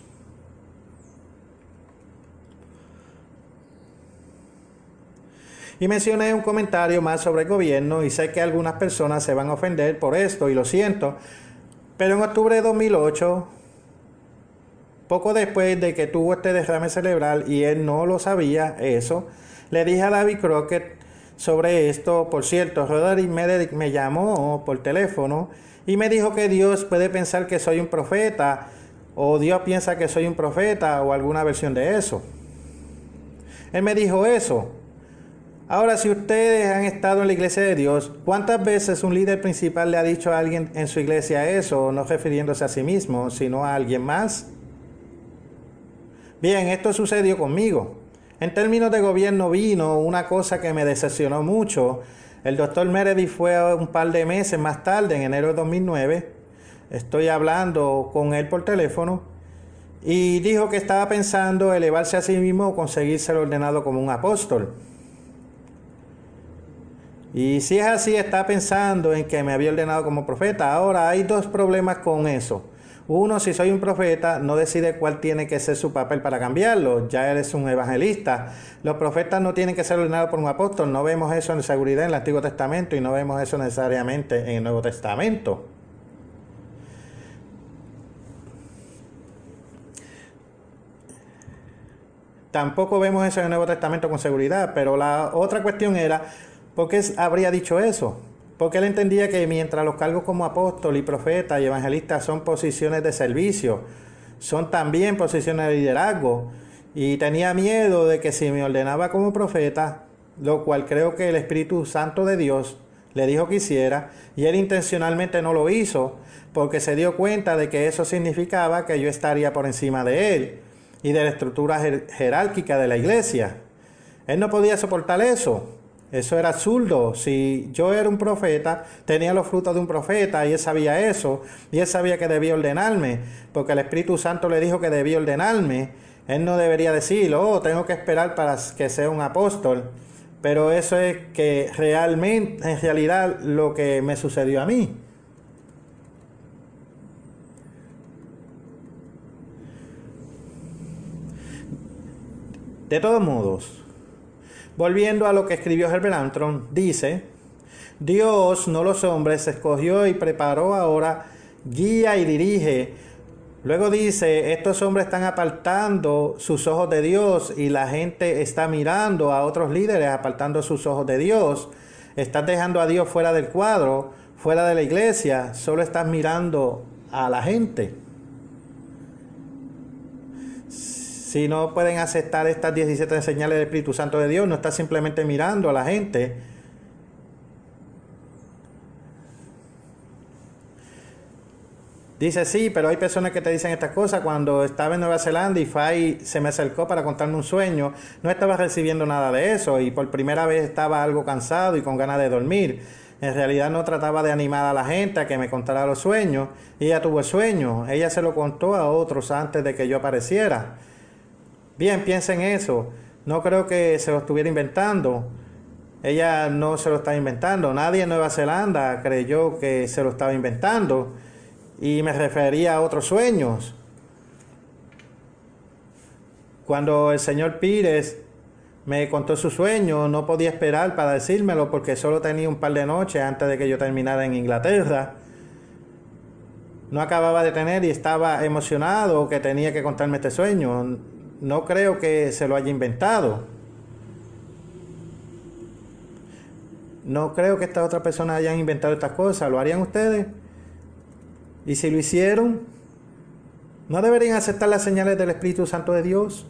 Y mencioné un comentario más sobre el gobierno y sé que algunas personas se van a ofender por esto y lo siento, pero en octubre de 2008, poco después de que tuvo este derrame cerebral y él no lo sabía eso, le dije a David Crockett sobre esto. Por cierto, Roderick Meredith me llamó por teléfono y me dijo que Dios puede pensar que soy un profeta, o Dios piensa que soy un profeta, o alguna versión de eso. Él me dijo eso. Ahora, si ustedes han estado en la iglesia de Dios, ¿cuántas veces un líder principal le ha dicho a alguien en su iglesia eso, no refiriéndose a sí mismo, sino a alguien más? Bien, esto sucedió conmigo. En términos de gobierno vino una cosa que me decepcionó mucho. El doctor Meredith fue un par de meses más tarde, en enero de 2009. Estoy hablando con él por teléfono y dijo que estaba pensando elevarse a sí mismo o conseguir ser ordenado como un apóstol. Y si es así, está pensando en que me había ordenado como profeta. Ahora, hay dos problemas con eso. Uno, si soy un profeta, no decide cuál tiene que ser su papel para cambiarlo. Ya eres un evangelista. Los profetas no tienen que ser ordenados por un apóstol. No vemos eso en seguridad en el Antiguo Testamento y no vemos eso necesariamente en el Nuevo Testamento. Tampoco vemos eso en el Nuevo Testamento con seguridad. Pero la otra cuestión era, ¿por qué habría dicho eso? Porque él entendía que mientras los cargos como apóstol y profeta y evangelista son posiciones de servicio, son también posiciones de liderazgo. Y tenía miedo de que si me ordenaba como profeta, lo cual creo que el Espíritu Santo de Dios le dijo que hiciera, y él intencionalmente no lo hizo, porque se dio cuenta de que eso significaba que yo estaría por encima de él y de la estructura jerárquica de la iglesia. Él no podía soportar eso. Eso era absurdo. Si yo era un profeta, tenía los frutos de un profeta y él sabía eso. Y él sabía que debía ordenarme, porque el Espíritu Santo le dijo que debía ordenarme. Él no debería decir, oh, tengo que esperar para que sea un apóstol. Pero eso es que realmente, en realidad, lo que me sucedió a mí. De todos modos, volviendo a lo que escribió Herbert Armstrong, dice, Dios, no los hombres, escogió y preparó ahora, guía y dirige. Luego dice, estos hombres están apartando sus ojos de Dios y la gente está mirando a otros líderes apartando sus ojos de Dios. Estás dejando a Dios fuera del cuadro, fuera de la iglesia, solo estás mirando a la gente. Si no pueden aceptar estas 17 señales del Espíritu Santo de Dios, no está simplemente mirando a la gente. Dice, sí, pero hay personas que te dicen estas cosas. Cuando estaba en Nueva Zelanda y Fay se me acercó para contarme un sueño, no estaba recibiendo nada de eso y por primera vez estaba algo cansado y con ganas de dormir. En realidad no trataba de animar a la gente a que me contara los sueños. Y ella tuvo el sueño. Ella se lo contó a otros antes de que yo apareciera. Bien, piensa en eso. No creo que se lo estuviera inventando. Ella no se lo está inventando. Nadie en Nueva Zelanda creyó que se lo estaba inventando. Y me refería a otros sueños. Cuando el señor Pires me contó su sueño, no podía esperar para decírmelo porque solo tenía un par de noches antes de que yo terminara en Inglaterra. No acababa de tener y estaba emocionado que tenía que contarme este sueño. No creo que se lo haya inventado. No creo que estas otras personas hayan inventado estas cosas. ¿Lo harían ustedes? Y si lo hicieron, ¿no deberían aceptar las señales del Espíritu Santo de Dios?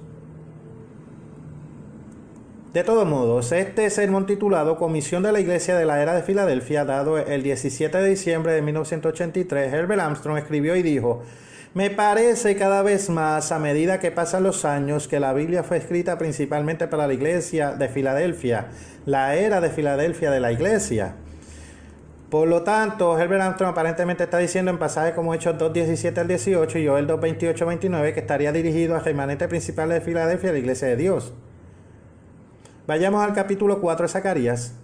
De todos modos, este sermón titulado Comisión de la Iglesia de la Era de Filadelfia, dado el 17 de diciembre de 1983, Herbert Armstrong escribió y dijo, me parece cada vez más a medida que pasan los años que la Biblia fue escrita principalmente para la Iglesia de Filadelfia, la era de Filadelfia de la Iglesia. Por lo tanto, Herbert Armstrong aparentemente está diciendo en pasajes como Hechos 2:17 al 18 y Joel 2:28-29 que estaría dirigido al remanente principal de Filadelfia, la Iglesia de Dios. Vayamos al capítulo 4 de Zacarías.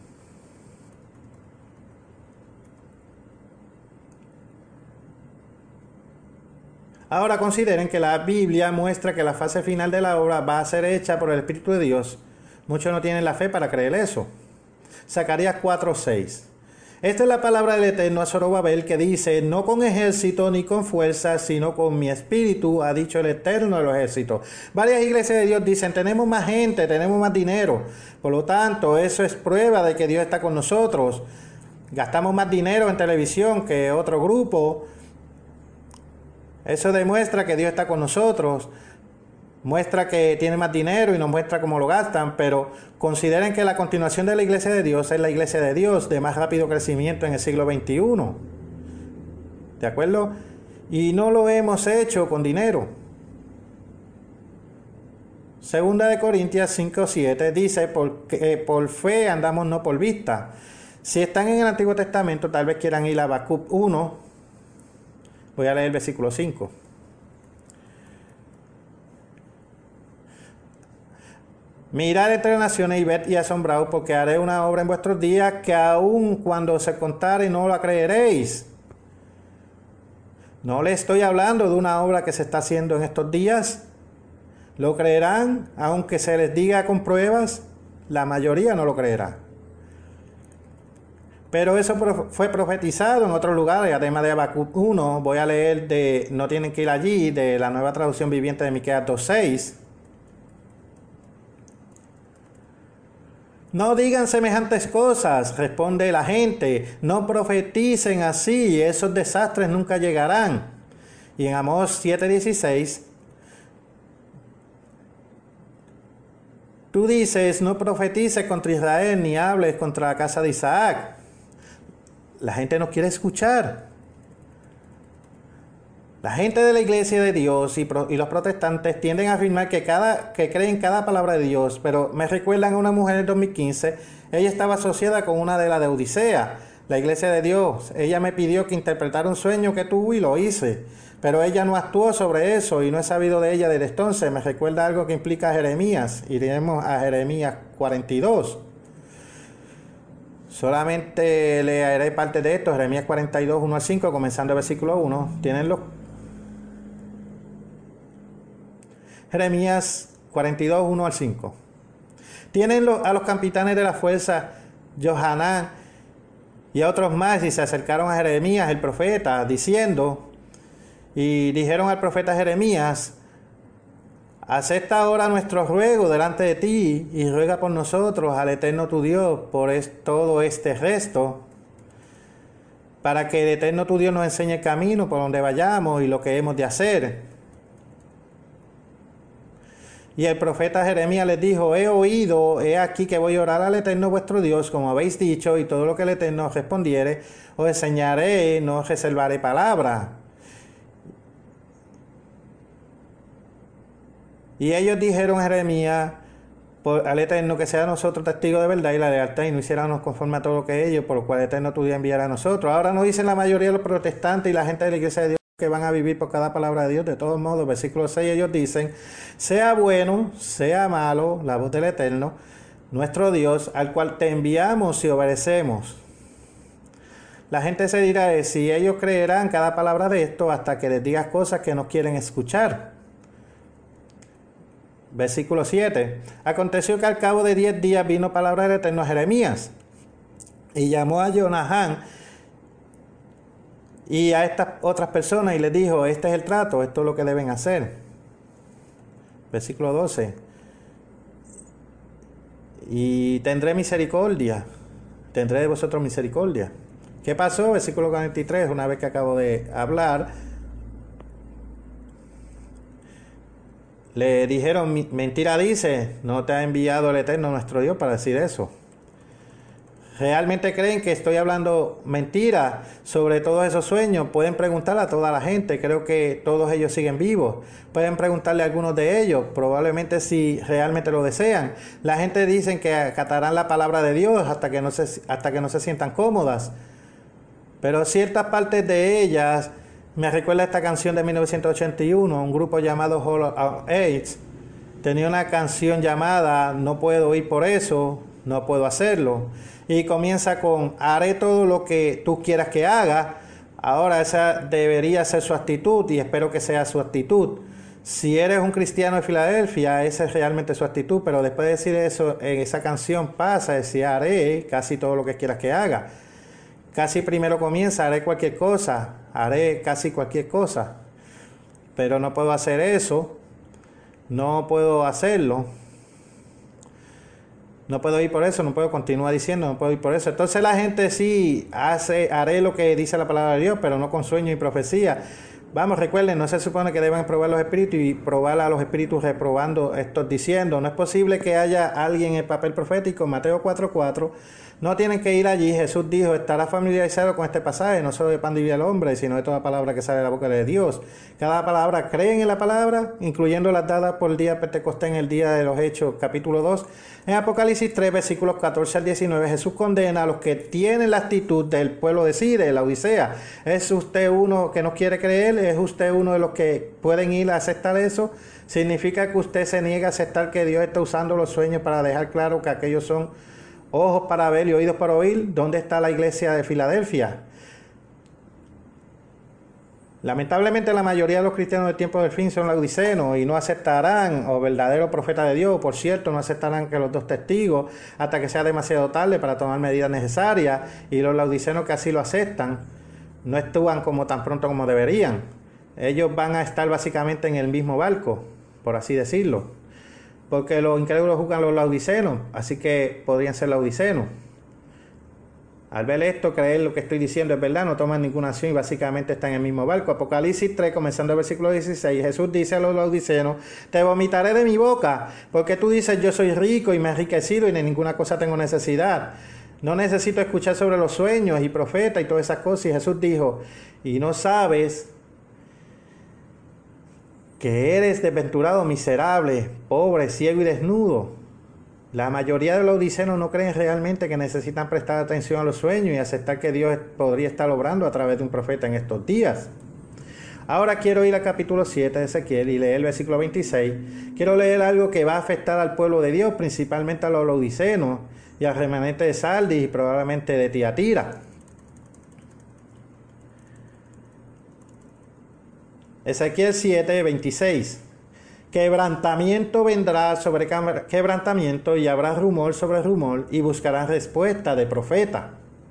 Ahora consideren que la Biblia muestra que la fase final de la obra va a ser hecha por el Espíritu de Dios. Muchos no tienen la fe para creer eso. Zacarías 4:6. Esta es la palabra del Eterno a Zorobabel que dice, no con ejército ni con fuerza, sino con mi espíritu, ha dicho el Eterno de los ejércitos. Varias iglesias de Dios dicen, tenemos más gente, tenemos más dinero. Por lo tanto, eso es prueba de que Dios está con nosotros. Gastamos más dinero en televisión que otro grupo. Eso demuestra que Dios está con nosotros. muestra que tiene más dinero y nos muestra cómo lo gastan, pero consideren que la continuación de la iglesia de Dios es la iglesia de Dios de más rápido crecimiento en el siglo XXI. ¿De acuerdo? Y no lo hemos hecho con dinero. Segunda de Corintios 5:7 dice, porque por fe andamos, no por vista. Si están en el Antiguo Testamento, tal vez quieran ir a Habacuc 1. Voy a leer el versículo 5. Mirad entre naciones y ved y asombraos, porque haré una obra en vuestros días que aun cuando se contare no la creeréis. No le estoy hablando de una obra que se está haciendo en estos días. ¿Lo creerán aunque se les diga con pruebas? La mayoría no lo creerá. Pero eso fue profetizado en otros lugares, además de Habacuc 1. Voy a leer no tienen que ir allí, de la Nueva Traducción Viviente de Miqueas 2:6. No digan semejantes cosas, responde la gente. No profeticen así, esos desastres nunca llegarán. Y en Amós 7:16, tú dices, no profetices contra Israel, ni hables contra la casa de Isaac. La gente no quiere escuchar. La gente de la iglesia de Dios y los protestantes tienden a afirmar que creen cada palabra de Dios, pero me recuerdan a una mujer en 2015, ella estaba asociada con una de las de Odisea, la iglesia de Dios. Ella me pidió que interpretara un sueño que tuvo y lo hice, pero ella no actuó sobre eso y no he sabido de ella desde entonces. Me recuerda algo que implica a Jeremías. Iremos a Jeremías 42. Solamente leeré parte de esto, Jeremías 42, 1 al 5, comenzando el versículo 1. ¿Tienen los? Jeremías 42, 1 al 5. Tienen a los capitanes de la fuerza, Johanán y a otros más, y se acercaron a Jeremías, el profeta, diciendo, y dijeron al profeta Jeremías, acepta ahora nuestro ruego delante de ti, y ruega por nosotros al Eterno tu Dios, por todo este resto, para que el Eterno tu Dios nos enseñe el camino por donde vayamos y lo que hemos de hacer. Y el profeta Jeremías les dijo, he oído, he aquí que voy a orar al Eterno vuestro Dios, como habéis dicho, y todo lo que el Eterno os respondiere, os enseñaré, no os reservaré palabra. Y ellos dijeron a Jeremías, al Eterno, que sea nosotros testigos de verdad y la lealtad, y no hiciéramos conforme a todo lo que ellos, por lo cual el Eterno tu Dios enviará a nosotros. Ahora nos dicen la mayoría de los protestantes y la gente de la iglesia de Dios que van a vivir por cada palabra de Dios. De todos modos, versículo 6, ellos dicen, sea bueno, sea malo, la voz del Eterno, nuestro Dios, al cual te enviamos y obedecemos. La gente se dirá, si ellos creerán cada palabra de esto hasta que les digas cosas que no quieren escuchar. Versículo 7. Aconteció que al cabo de 10 días vino palabra del Eterno a Jeremías, y llamó a Jonahán y a estas otras personas y les dijo, este es el trato, esto es lo que deben hacer. Versículo 12. Y tendré misericordia, tendré de vosotros misericordia. ¿Qué pasó? Versículo 43, una vez que acabo de hablar, le dijeron, mentira dice, no te ha enviado el Eterno nuestro Dios para decir eso. ¿Realmente creen que estoy hablando mentira sobre todos esos sueños? Pueden preguntarle a toda la gente, creo que todos ellos siguen vivos. Pueden preguntarle a algunos de ellos, probablemente si realmente lo desean. La gente dice que acatarán la palabra de Dios hasta que no se sientan cómodas. Pero ciertas partes de ellas, me recuerda esta canción de 1981, un grupo llamado Hall of AIDS, tenía una canción llamada No puedo ir por eso, no puedo hacerlo. Y comienza con, haré todo lo que tú quieras que haga. Ahora esa debería ser su actitud y espero que sea su actitud. Si eres un cristiano de Filadelfia, esa es realmente su actitud, pero después de decir eso, en esa canción pasa a decir, haré casi todo lo que quieras que haga. Casi primero comienza, haré cualquier cosa, haré casi cualquier cosa, pero no puedo hacer eso, no puedo hacerlo. No puedo ir por eso, no puedo continuar diciendo, no puedo ir por eso. Entonces la gente sí haré lo que dice la palabra de Dios, pero no con sueño y profecía. Vamos, recuerden, no se supone que deban probar los espíritus y probar a los espíritus reprobando estos diciendo. No es posible que haya alguien en el papel profético, Mateo 4:4. No tienen que ir allí. Jesús dijo, estará familiarizado con este pasaje, no solo de pan vive el hombre, sino de toda palabra que sale de la boca de Dios. Cada palabra, creen en la palabra, incluyendo las dadas por el día de Pentecostés en el día de los Hechos, capítulo 2. En Apocalipsis 3, versículos 14 al 19, Jesús condena a los que tienen la actitud del pueblo de Side, la Odisea. ¿Es usted uno que no quiere creer? ¿Es usted uno de los que pueden ir a aceptar eso? ¿Significa que usted se niega a aceptar que Dios está usando los sueños para dejar claro que aquellos son ojos para ver y oídos para oír? ¿Dónde está la iglesia de Filadelfia? Lamentablemente la mayoría de los cristianos del tiempo del fin son laodicenos y no aceptarán, o verdaderos profetas de Dios, por cierto, no aceptarán que los dos testigos hasta que sea demasiado tarde para tomar medidas necesarias, y los laodicenos que así lo aceptan no actúan como tan pronto como deberían. Ellos van a estar básicamente en el mismo barco, por así decirlo, porque los incrédulos juzgan a los laodicenos, así que podrían ser laodicenos. Al ver esto, creer lo que estoy diciendo es verdad, no toman ninguna acción y básicamente están en el mismo barco. Apocalipsis 3, comenzando el versículo 16, Jesús dice a los laodicenos, te vomitaré de mi boca, porque tú dices, yo soy rico y me he enriquecido y de ninguna cosa tengo necesidad. No necesito escuchar sobre los sueños y profetas y todas esas cosas. Y Jesús dijo, y no sabes que eres desventurado, miserable, pobre, ciego y desnudo. La mayoría de los laodicenos no creen realmente que necesitan prestar atención a los sueños y aceptar que Dios podría estar obrando a través de un profeta en estos días. Ahora quiero ir al capítulo 7 de Ezequiel y leer el versículo 26. Quiero leer algo que va a afectar al pueblo de Dios, principalmente a los laodicenos y al remanente de Sardis y probablemente de Tiatira. Ezequiel 7, 26. Quebrantamiento vendrá sobre quebrantamiento y habrá rumor sobre rumor y buscarán respuesta de profeta.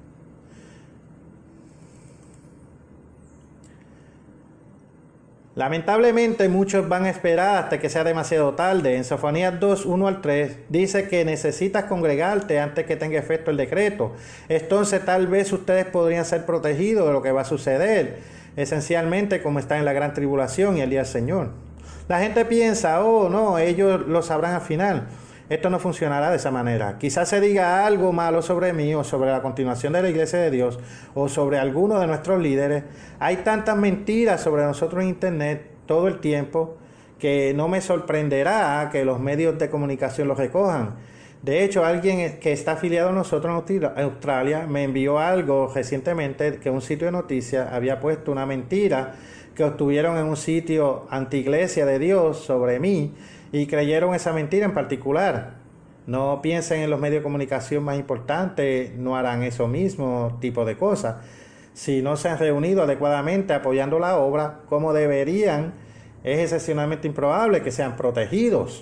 Lamentablemente muchos van a esperar hasta que sea demasiado tarde. En Sofonías 2, 1 al 3 dice que necesitas congregarte antes que tenga efecto el decreto. Entonces tal vez ustedes podrían ser protegidos de lo que va a suceder, esencialmente como está en la gran tribulación y el día del Señor. La gente piensa, oh no, ellos lo sabrán al final. Esto no funcionará de esa manera. Quizás se diga algo malo sobre mí o sobre la continuación de la iglesia de Dios o sobre alguno de nuestros líderes. Hay tantas mentiras sobre nosotros en internet todo el tiempo que no me sorprenderá que los medios de comunicación los recojan. De hecho, alguien que está afiliado a nosotros en Australia me envió algo recientemente que un sitio de noticias había puesto una mentira que obtuvieron en un sitio antiiglesia de Dios sobre mí y creyeron esa mentira en particular. No piensen en los medios de comunicación más importantes, no harán eso mismo tipo de cosas. Si no se han reunido adecuadamente apoyando la obra como deberían, es excepcionalmente improbable que sean protegidos.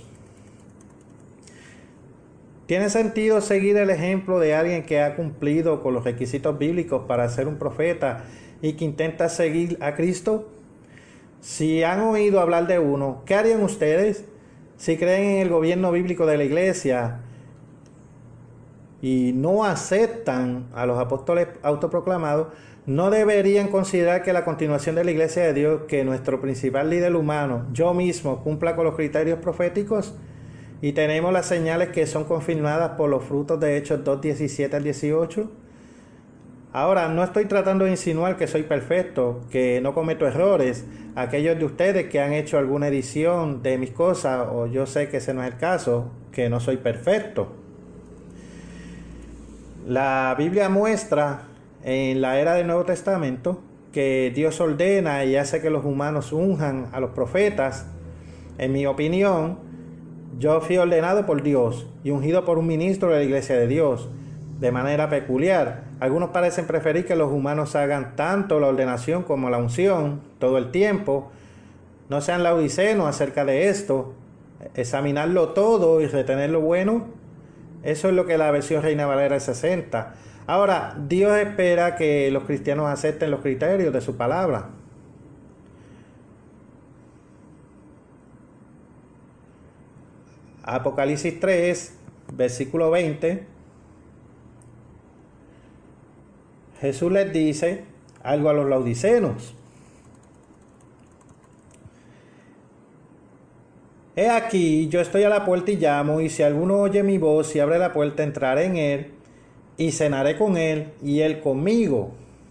¿Tiene sentido seguir el ejemplo de alguien que ha cumplido con los requisitos bíblicos para ser un profeta y que intenta seguir a Cristo? Si han oído hablar de uno, ¿qué harían ustedes? Si creen en el gobierno bíblico de la iglesia y no aceptan a los apóstoles autoproclamados, ¿no deberían considerar que la continuación de la iglesia de Dios, que nuestro principal líder humano, yo mismo, cumpla con los criterios proféticos? Y tenemos las señales que son confirmadas por los frutos de Hechos 2, 17 al 18. Ahora, no estoy tratando de insinuar que soy perfecto, que no cometo errores. Aquellos de ustedes que han hecho alguna edición de mis cosas, o yo sé que ese no es el caso, que no soy perfecto. La Biblia muestra en la era del Nuevo Testamento que Dios ordena y hace que los humanos unjan a los profetas. En mi opinión, yo fui ordenado por Dios y ungido por un ministro de la iglesia de Dios de manera peculiar. Algunos parecen preferir que los humanos hagan tanto la ordenación como la unción todo el tiempo. No sean laodicenos acerca de esto. Examinarlo todo y retener lo bueno. Eso es lo que la versión Reina Valera 60. Ahora, Dios espera que los cristianos acepten los criterios de su palabra. Apocalipsis 3, versículo 20. Jesús les dice algo a los laodicenos. He aquí, yo estoy a la puerta y llamo, y si alguno oye mi voz y abre la puerta, entraré en él, y cenaré con él, y él conmigo.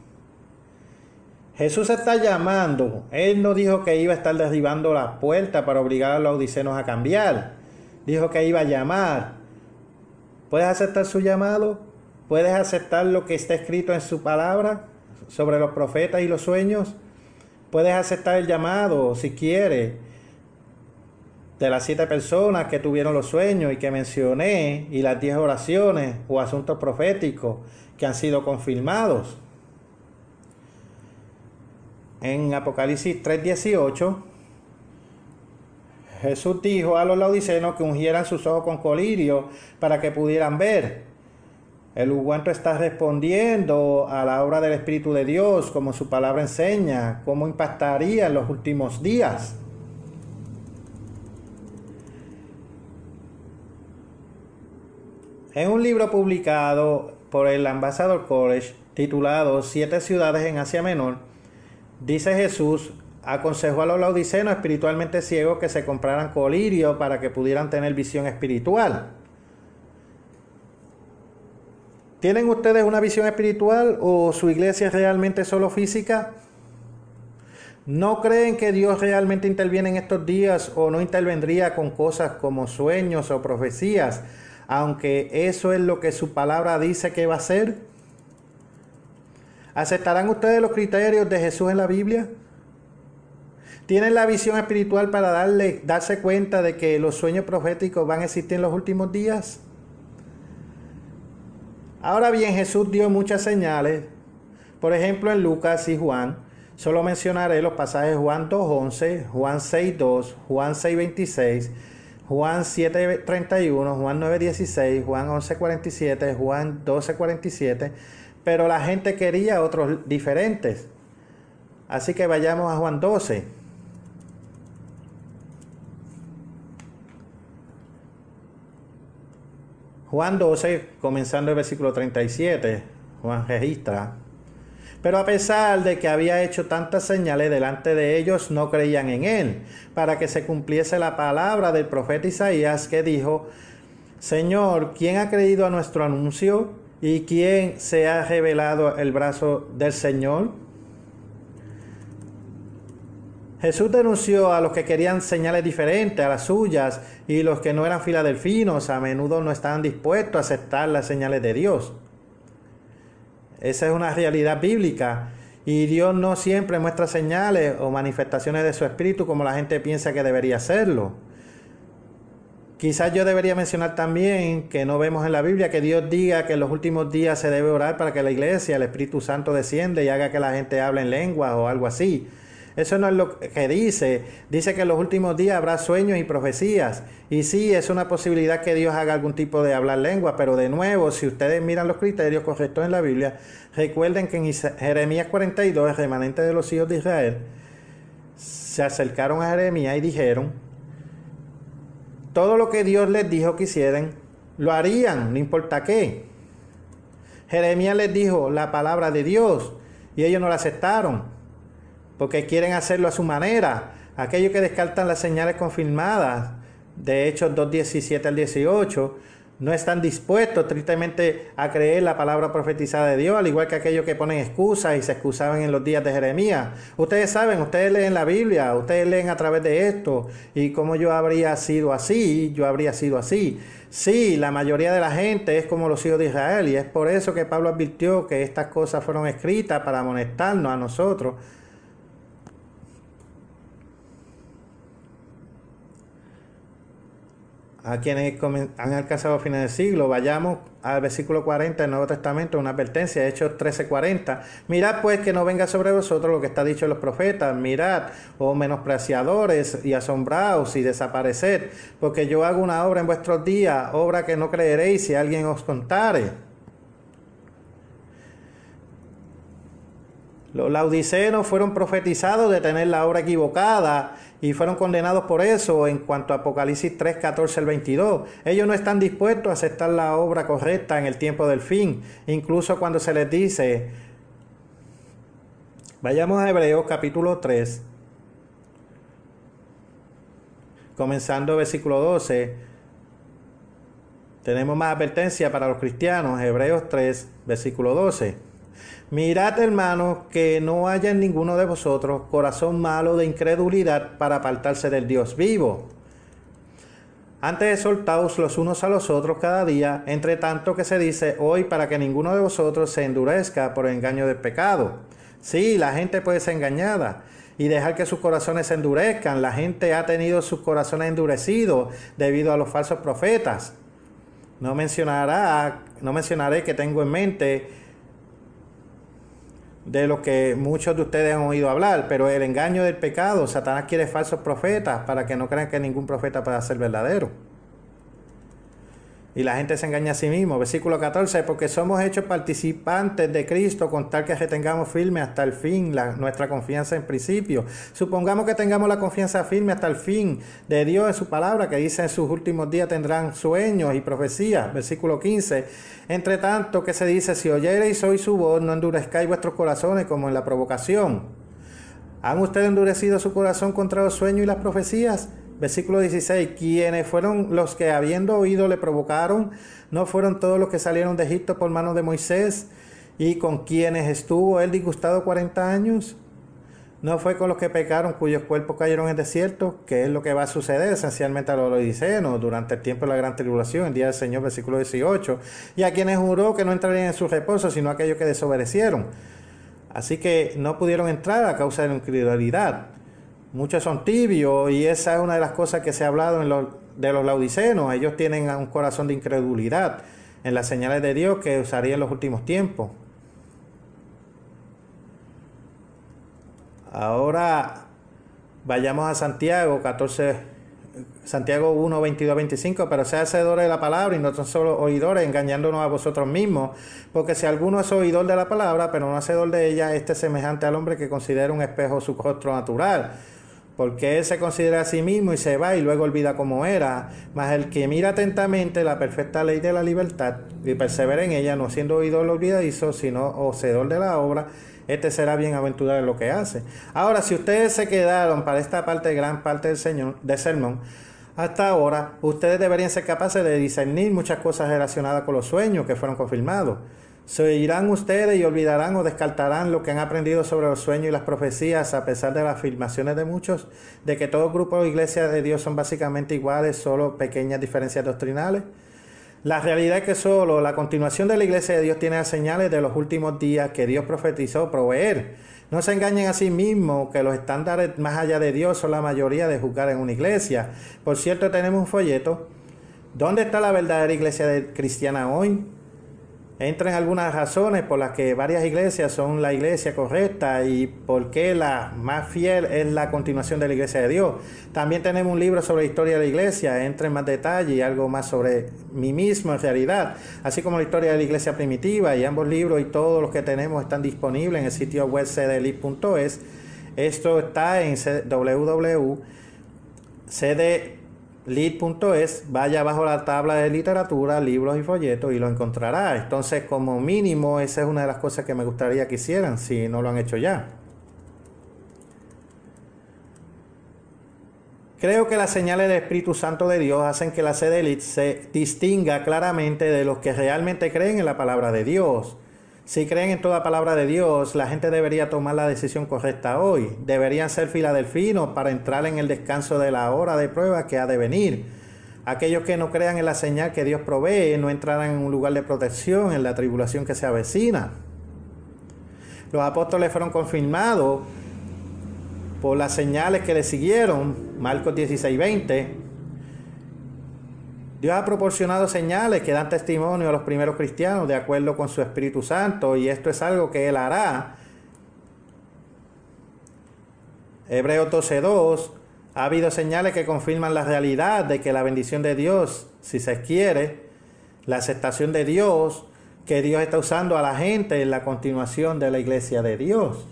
Jesús está llamando. Él no dijo que iba a estar derribando la puerta para obligar a los laodicenos a cambiar. Dijo que iba a llamar. ¿Puedes aceptar su llamado? ¿Puedes aceptar lo que está escrito en su palabra sobre los profetas y los sueños? Puedes aceptar el llamado, si quieres, de las 7 personas que tuvieron los sueños y que mencioné, y las 10 oraciones o asuntos proféticos que han sido confirmados. En Apocalipsis 3:18, Jesús dijo a los laodicenos que ungieran sus ojos con colirio para que pudieran ver. El ungüento está respondiendo a la obra del Espíritu de Dios, como su palabra enseña, cómo impactaría en los últimos días. En un libro publicado por el Ambassador College, titulado 7 ciudades en Asia Menor, dice Jesús, aconsejó a los laodicenos espiritualmente ciegos que se compraran colirio para que pudieran tener visión espiritual. ¿Tienen ustedes una visión espiritual o su iglesia es realmente solo física? ¿No creen que Dios realmente interviene en estos días o no intervendría con cosas como sueños o profecías, aunque eso es lo que su palabra dice que va a hacer? ¿Aceptarán ustedes los criterios de Jesús en la Biblia? ¿Tienen la visión espiritual para darse cuenta de que los sueños proféticos van a existir en los últimos días? Ahora bien, Jesús dio muchas señales. Por ejemplo, en Lucas y Juan, solo mencionaré los pasajes Juan 2:11, Juan 6:2, Juan 6:26, Juan 7:31, Juan 9:16, Juan 11:47, Juan 12:47, pero la gente quería otros diferentes. Así que vayamos a Juan 12. Juan 12, comenzando el versículo 37, Juan registra: pero a pesar de que había hecho tantas señales delante de ellos, no creían en él, para que se cumpliese la palabra del profeta Isaías, que dijo: Señor, ¿quién ha creído a nuestro anuncio? ¿Y quién se ha revelado el brazo del Señor? Jesús denunció a los que querían señales diferentes a las suyas, y los que no eran filadelfinos a menudo no estaban dispuestos a aceptar las señales de Dios. Esa es una realidad bíblica, y Dios no siempre muestra señales o manifestaciones de su espíritu como la gente piensa que debería hacerlo. Quizás yo debería mencionar también que no vemos en la Biblia que Dios diga que en los últimos días se debe orar para que la iglesia, el Espíritu Santo descienda y haga que la gente hable en lenguas o algo así. Eso no es lo que dice. Dice que en los últimos días habrá sueños y profecías. Y sí, es una posibilidad que Dios haga algún tipo de hablar lengua, pero de nuevo, si ustedes miran los criterios correctos en la Biblia, recuerden que en Jeremías 42, el remanente de los hijos de Israel se acercaron a Jeremías y dijeron: todo lo que Dios les dijo que hicieran, lo harían, no importa qué. Jeremías les dijo la palabra de Dios y ellos no la aceptaron, porque quieren hacerlo a su manera. Aquellos que descartan las señales confirmadas, de Hechos 2:17 al 18, no están dispuestos tristemente a creer la palabra profetizada de Dios, al igual que aquellos que ponen excusas y se excusaban en los días de Jeremías. Ustedes saben, ustedes leen la Biblia, ustedes leen a través de esto, y como yo habría sido así, yo habría sido así. Sí, la mayoría de la gente es como los hijos de Israel, y es por eso que Pablo advirtió que estas cosas fueron escritas para amonestarnos a nosotros. A quienes han alcanzado a fines del siglo. Vayamos al versículo 40 del Nuevo Testamento, una advertencia, Hechos 13:40. Mirad pues que no venga sobre vosotros lo que está dicho en los profetas. Mirad, oh menospreciadores, y asombraos y desapareced, porque yo hago una obra en vuestros días, obra que no creeréis si alguien os contare. Los laodiceos fueron profetizados de tener la obra equivocada y fueron condenados por eso en cuanto a Apocalipsis 3:14 al 22. Ellos no están dispuestos a aceptar la obra correcta en el tiempo del fin, incluso cuando se les dice. Vayamos a Hebreos capítulo 3. Comenzando versículo 12, tenemos más advertencia para los cristianos. Hebreos 3, versículo 12. Mirad, hermanos, que no haya en ninguno de vosotros corazón malo de incredulidad para apartarse del Dios vivo. Antes exhortaos los unos a los otros cada día, entre tanto que se dice hoy, para que ninguno de vosotros se endurezca por el engaño del pecado. Sí, la gente puede ser engañada y dejar que sus corazones se endurezcan. La gente ha tenido sus corazones endurecidos debido a los falsos profetas. No mencionaré que tengo en mente de lo que muchos de ustedes han oído hablar, pero el engaño del pecado. Satanás quiere falsos profetas para que no crean que ningún profeta pueda ser verdadero. Y la gente se engaña a sí mismo. Versículo 14, porque somos hechos participantes de Cristo con tal que retengamos firme hasta el fin nuestra confianza en principio. Supongamos que tengamos la confianza firme hasta el fin de Dios en su palabra, que dice en sus últimos días tendrán sueños y profecías. Versículo 15, entre tanto que se dice, si oyereis hoy su voz, no endurezcáis vuestros corazones como en la provocación. ¿Han ustedes endurecido su corazón contra los sueños y las profecías? Versículo 16, quienes fueron los que habiendo oído le provocaron, no fueron todos los que salieron de Egipto por mano de Moisés, y con quienes estuvo él disgustado 40 años. No fue con los que pecaron, cuyos cuerpos cayeron en el desierto, que es lo que va a suceder esencialmente a los laodiceos durante el tiempo de la gran tribulación, el día del Señor, versículo 18, y a quienes juró que no entrarían en su reposo, sino a aquellos que desobedecieron. Así que no pudieron entrar a causa de la incredulidad. Muchos son tibios y esa es una de las cosas que se ha hablado de los laodiceos. Ellos tienen un corazón de incredulidad en las señales de Dios que usaría en los últimos tiempos. Ahora vayamos a Santiago 1, 22, 25. Pero sean hacedores de la palabra y no son solo oidores, engañándonos a vosotros mismos. Porque si alguno es oidor de la palabra, pero no hacedor de ella, este es semejante al hombre que considera un espejo su rostro natural. Porque él se considera a sí mismo y se va y luego olvida cómo era. Mas el que mira atentamente la perfecta ley de la libertad y persevera en ella, no siendo oidor olvidadizo, sino hacedor de la obra, este será bienaventurado en lo que hace. Ahora, si ustedes se quedaron para esta parte, gran parte del sermón, hasta ahora, ustedes deberían ser capaces de discernir muchas cosas relacionadas con los sueños que fueron confirmados. Se oirán ustedes y olvidarán o descartarán lo que han aprendido sobre los sueños y las profecías, a pesar de las afirmaciones de muchos de que todo grupo o iglesia de Dios son básicamente iguales, solo pequeñas diferencias doctrinales. La realidad es que solo la continuación de la iglesia de Dios tiene las señales de los últimos días que Dios profetizó proveer. No se engañen a sí mismos que los estándares más allá de Dios son la mayoría de juzgar en una iglesia. Por cierto, tenemos un folleto. ¿Dónde está la verdadera iglesia cristiana hoy? Entran algunas razones por las que varias iglesias son la iglesia correcta y por qué la más fiel es la continuación de la iglesia de Dios. También tenemos un libro sobre la historia de la iglesia, entra en más detalle y algo más sobre mí mismo en realidad, así como la historia de la iglesia primitiva, y ambos libros y todos los que tenemos están disponibles en el sitio web cdlit.es. Esto está en www.cdlit.es. Vaya bajo la tabla de literatura, libros y folletos y lo encontrará. Entonces, como mínimo, esa es una de las cosas que me gustaría que hicieran si no lo han hecho ya. Creo que las señales del Espíritu Santo de Dios hacen que la CDLIT se distinga claramente de los que realmente creen en la palabra de Dios. Si creen en toda palabra de Dios, la gente debería tomar la decisión correcta hoy. Deberían ser filadelfinos para entrar en el descanso de la hora de prueba que ha de venir. Aquellos que no crean en la señal que Dios provee no entrarán en un lugar de protección en la tribulación que se avecina. Los apóstoles fueron confirmados por las señales que le siguieron. Marcos 16:20. Dios ha proporcionado señales que dan testimonio a los primeros cristianos de acuerdo con su Espíritu Santo, y esto es algo que Él hará. Hebreos 12:2. Ha habido señales que confirman la realidad de que la bendición de Dios, si se quiere, la aceptación de Dios, que Dios está usando a la gente en la continuación de la iglesia de Dios.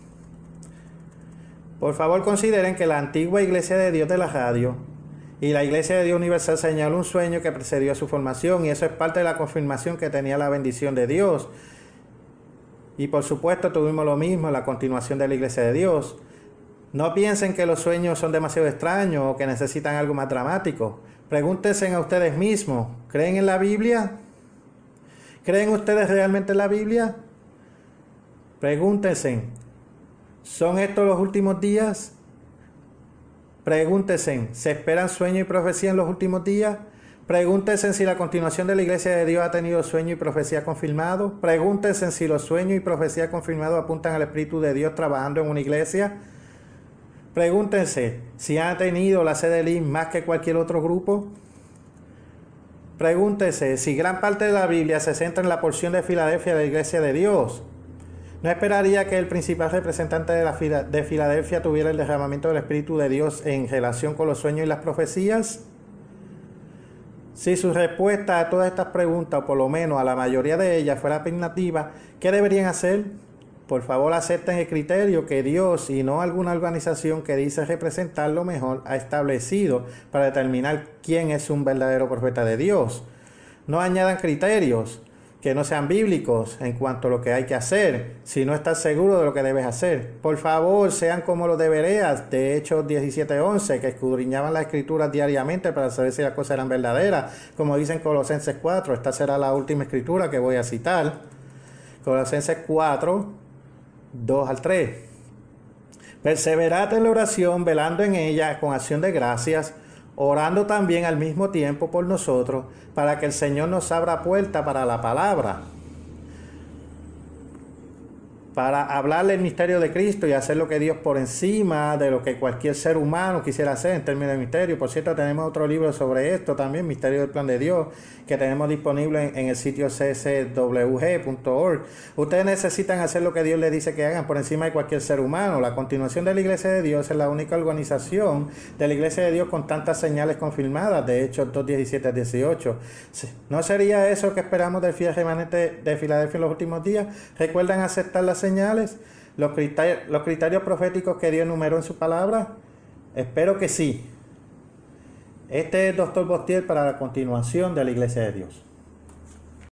Por favor, consideren que la antigua iglesia de Dios de la radio y la Iglesia de Dios Universal señaló un sueño que precedió a su formación, y eso es parte de la confirmación que tenía la bendición de Dios. Y por supuesto tuvimos lo mismo en la continuación de la Iglesia de Dios. No piensen que los sueños son demasiado extraños o que necesitan algo más dramático. Pregúntense a ustedes mismos, ¿creen en la Biblia? ¿Creen ustedes realmente en la Biblia? Pregúntense, ¿son estos los últimos días? Pregúntense, ¿se esperan sueño y profecía en los últimos días? Pregúntense si la continuación de la Iglesia de Dios ha tenido sueño y profecía confirmado. Pregúntense si los sueños y profecía confirmados apuntan al Espíritu de Dios trabajando en una iglesia. Pregúntense si han tenido la sede LIM más que cualquier otro grupo. Pregúntense si gran parte de la Biblia se centra en la porción de Filadelfia de la Iglesia de Dios. ¿No esperaría que el principal representante de Filadelfia tuviera el derramamiento del Espíritu de Dios en relación con los sueños y las profecías? Si su respuesta a todas estas preguntas, o por lo menos a la mayoría de ellas, fuera afirmativa, ¿qué deberían hacer? Por favor, acepten el criterio que Dios y no alguna organización que dice representar lo mejor ha establecido para determinar quién es un verdadero profeta de Dios. No añadan criterios que no sean bíblicos en cuanto a lo que hay que hacer, si no estás seguro de lo que debes hacer. Por favor, sean como los de Bereas, de Hechos 17:11, que escudriñaban las escrituras diariamente para saber si las cosas eran verdaderas, como dicen Colosenses 4. Esta será la última escritura que voy a citar. Colosenses 4, 2 al 3. Perseverad en la oración, velando en ella con acción de gracias, orando también al mismo tiempo por nosotros, para que el Señor nos abra puerta para la palabra, para hablarle el misterio de Cristo y hacer lo que Dios por encima de lo que cualquier ser humano quisiera hacer en términos de misterio. Por cierto, tenemos otro libro sobre esto también, Misterio del Plan de Dios, que tenemos disponible en el sitio cswg.org. Ustedes necesitan hacer lo que Dios les dice que hagan por encima de cualquier ser humano. La continuación de la Iglesia de Dios es la única organización de la Iglesia de Dios con tantas señales confirmadas, de hecho 2:17-18. ¿No sería eso que esperamos del fiel remanente de Filadelfia en los últimos días? ¿Recuerdan aceptar las señales, los criterios proféticos que Dios enumeró en su palabra? Espero que sí. Este es el Dr. Bostiel para la continuación de la Iglesia de Dios.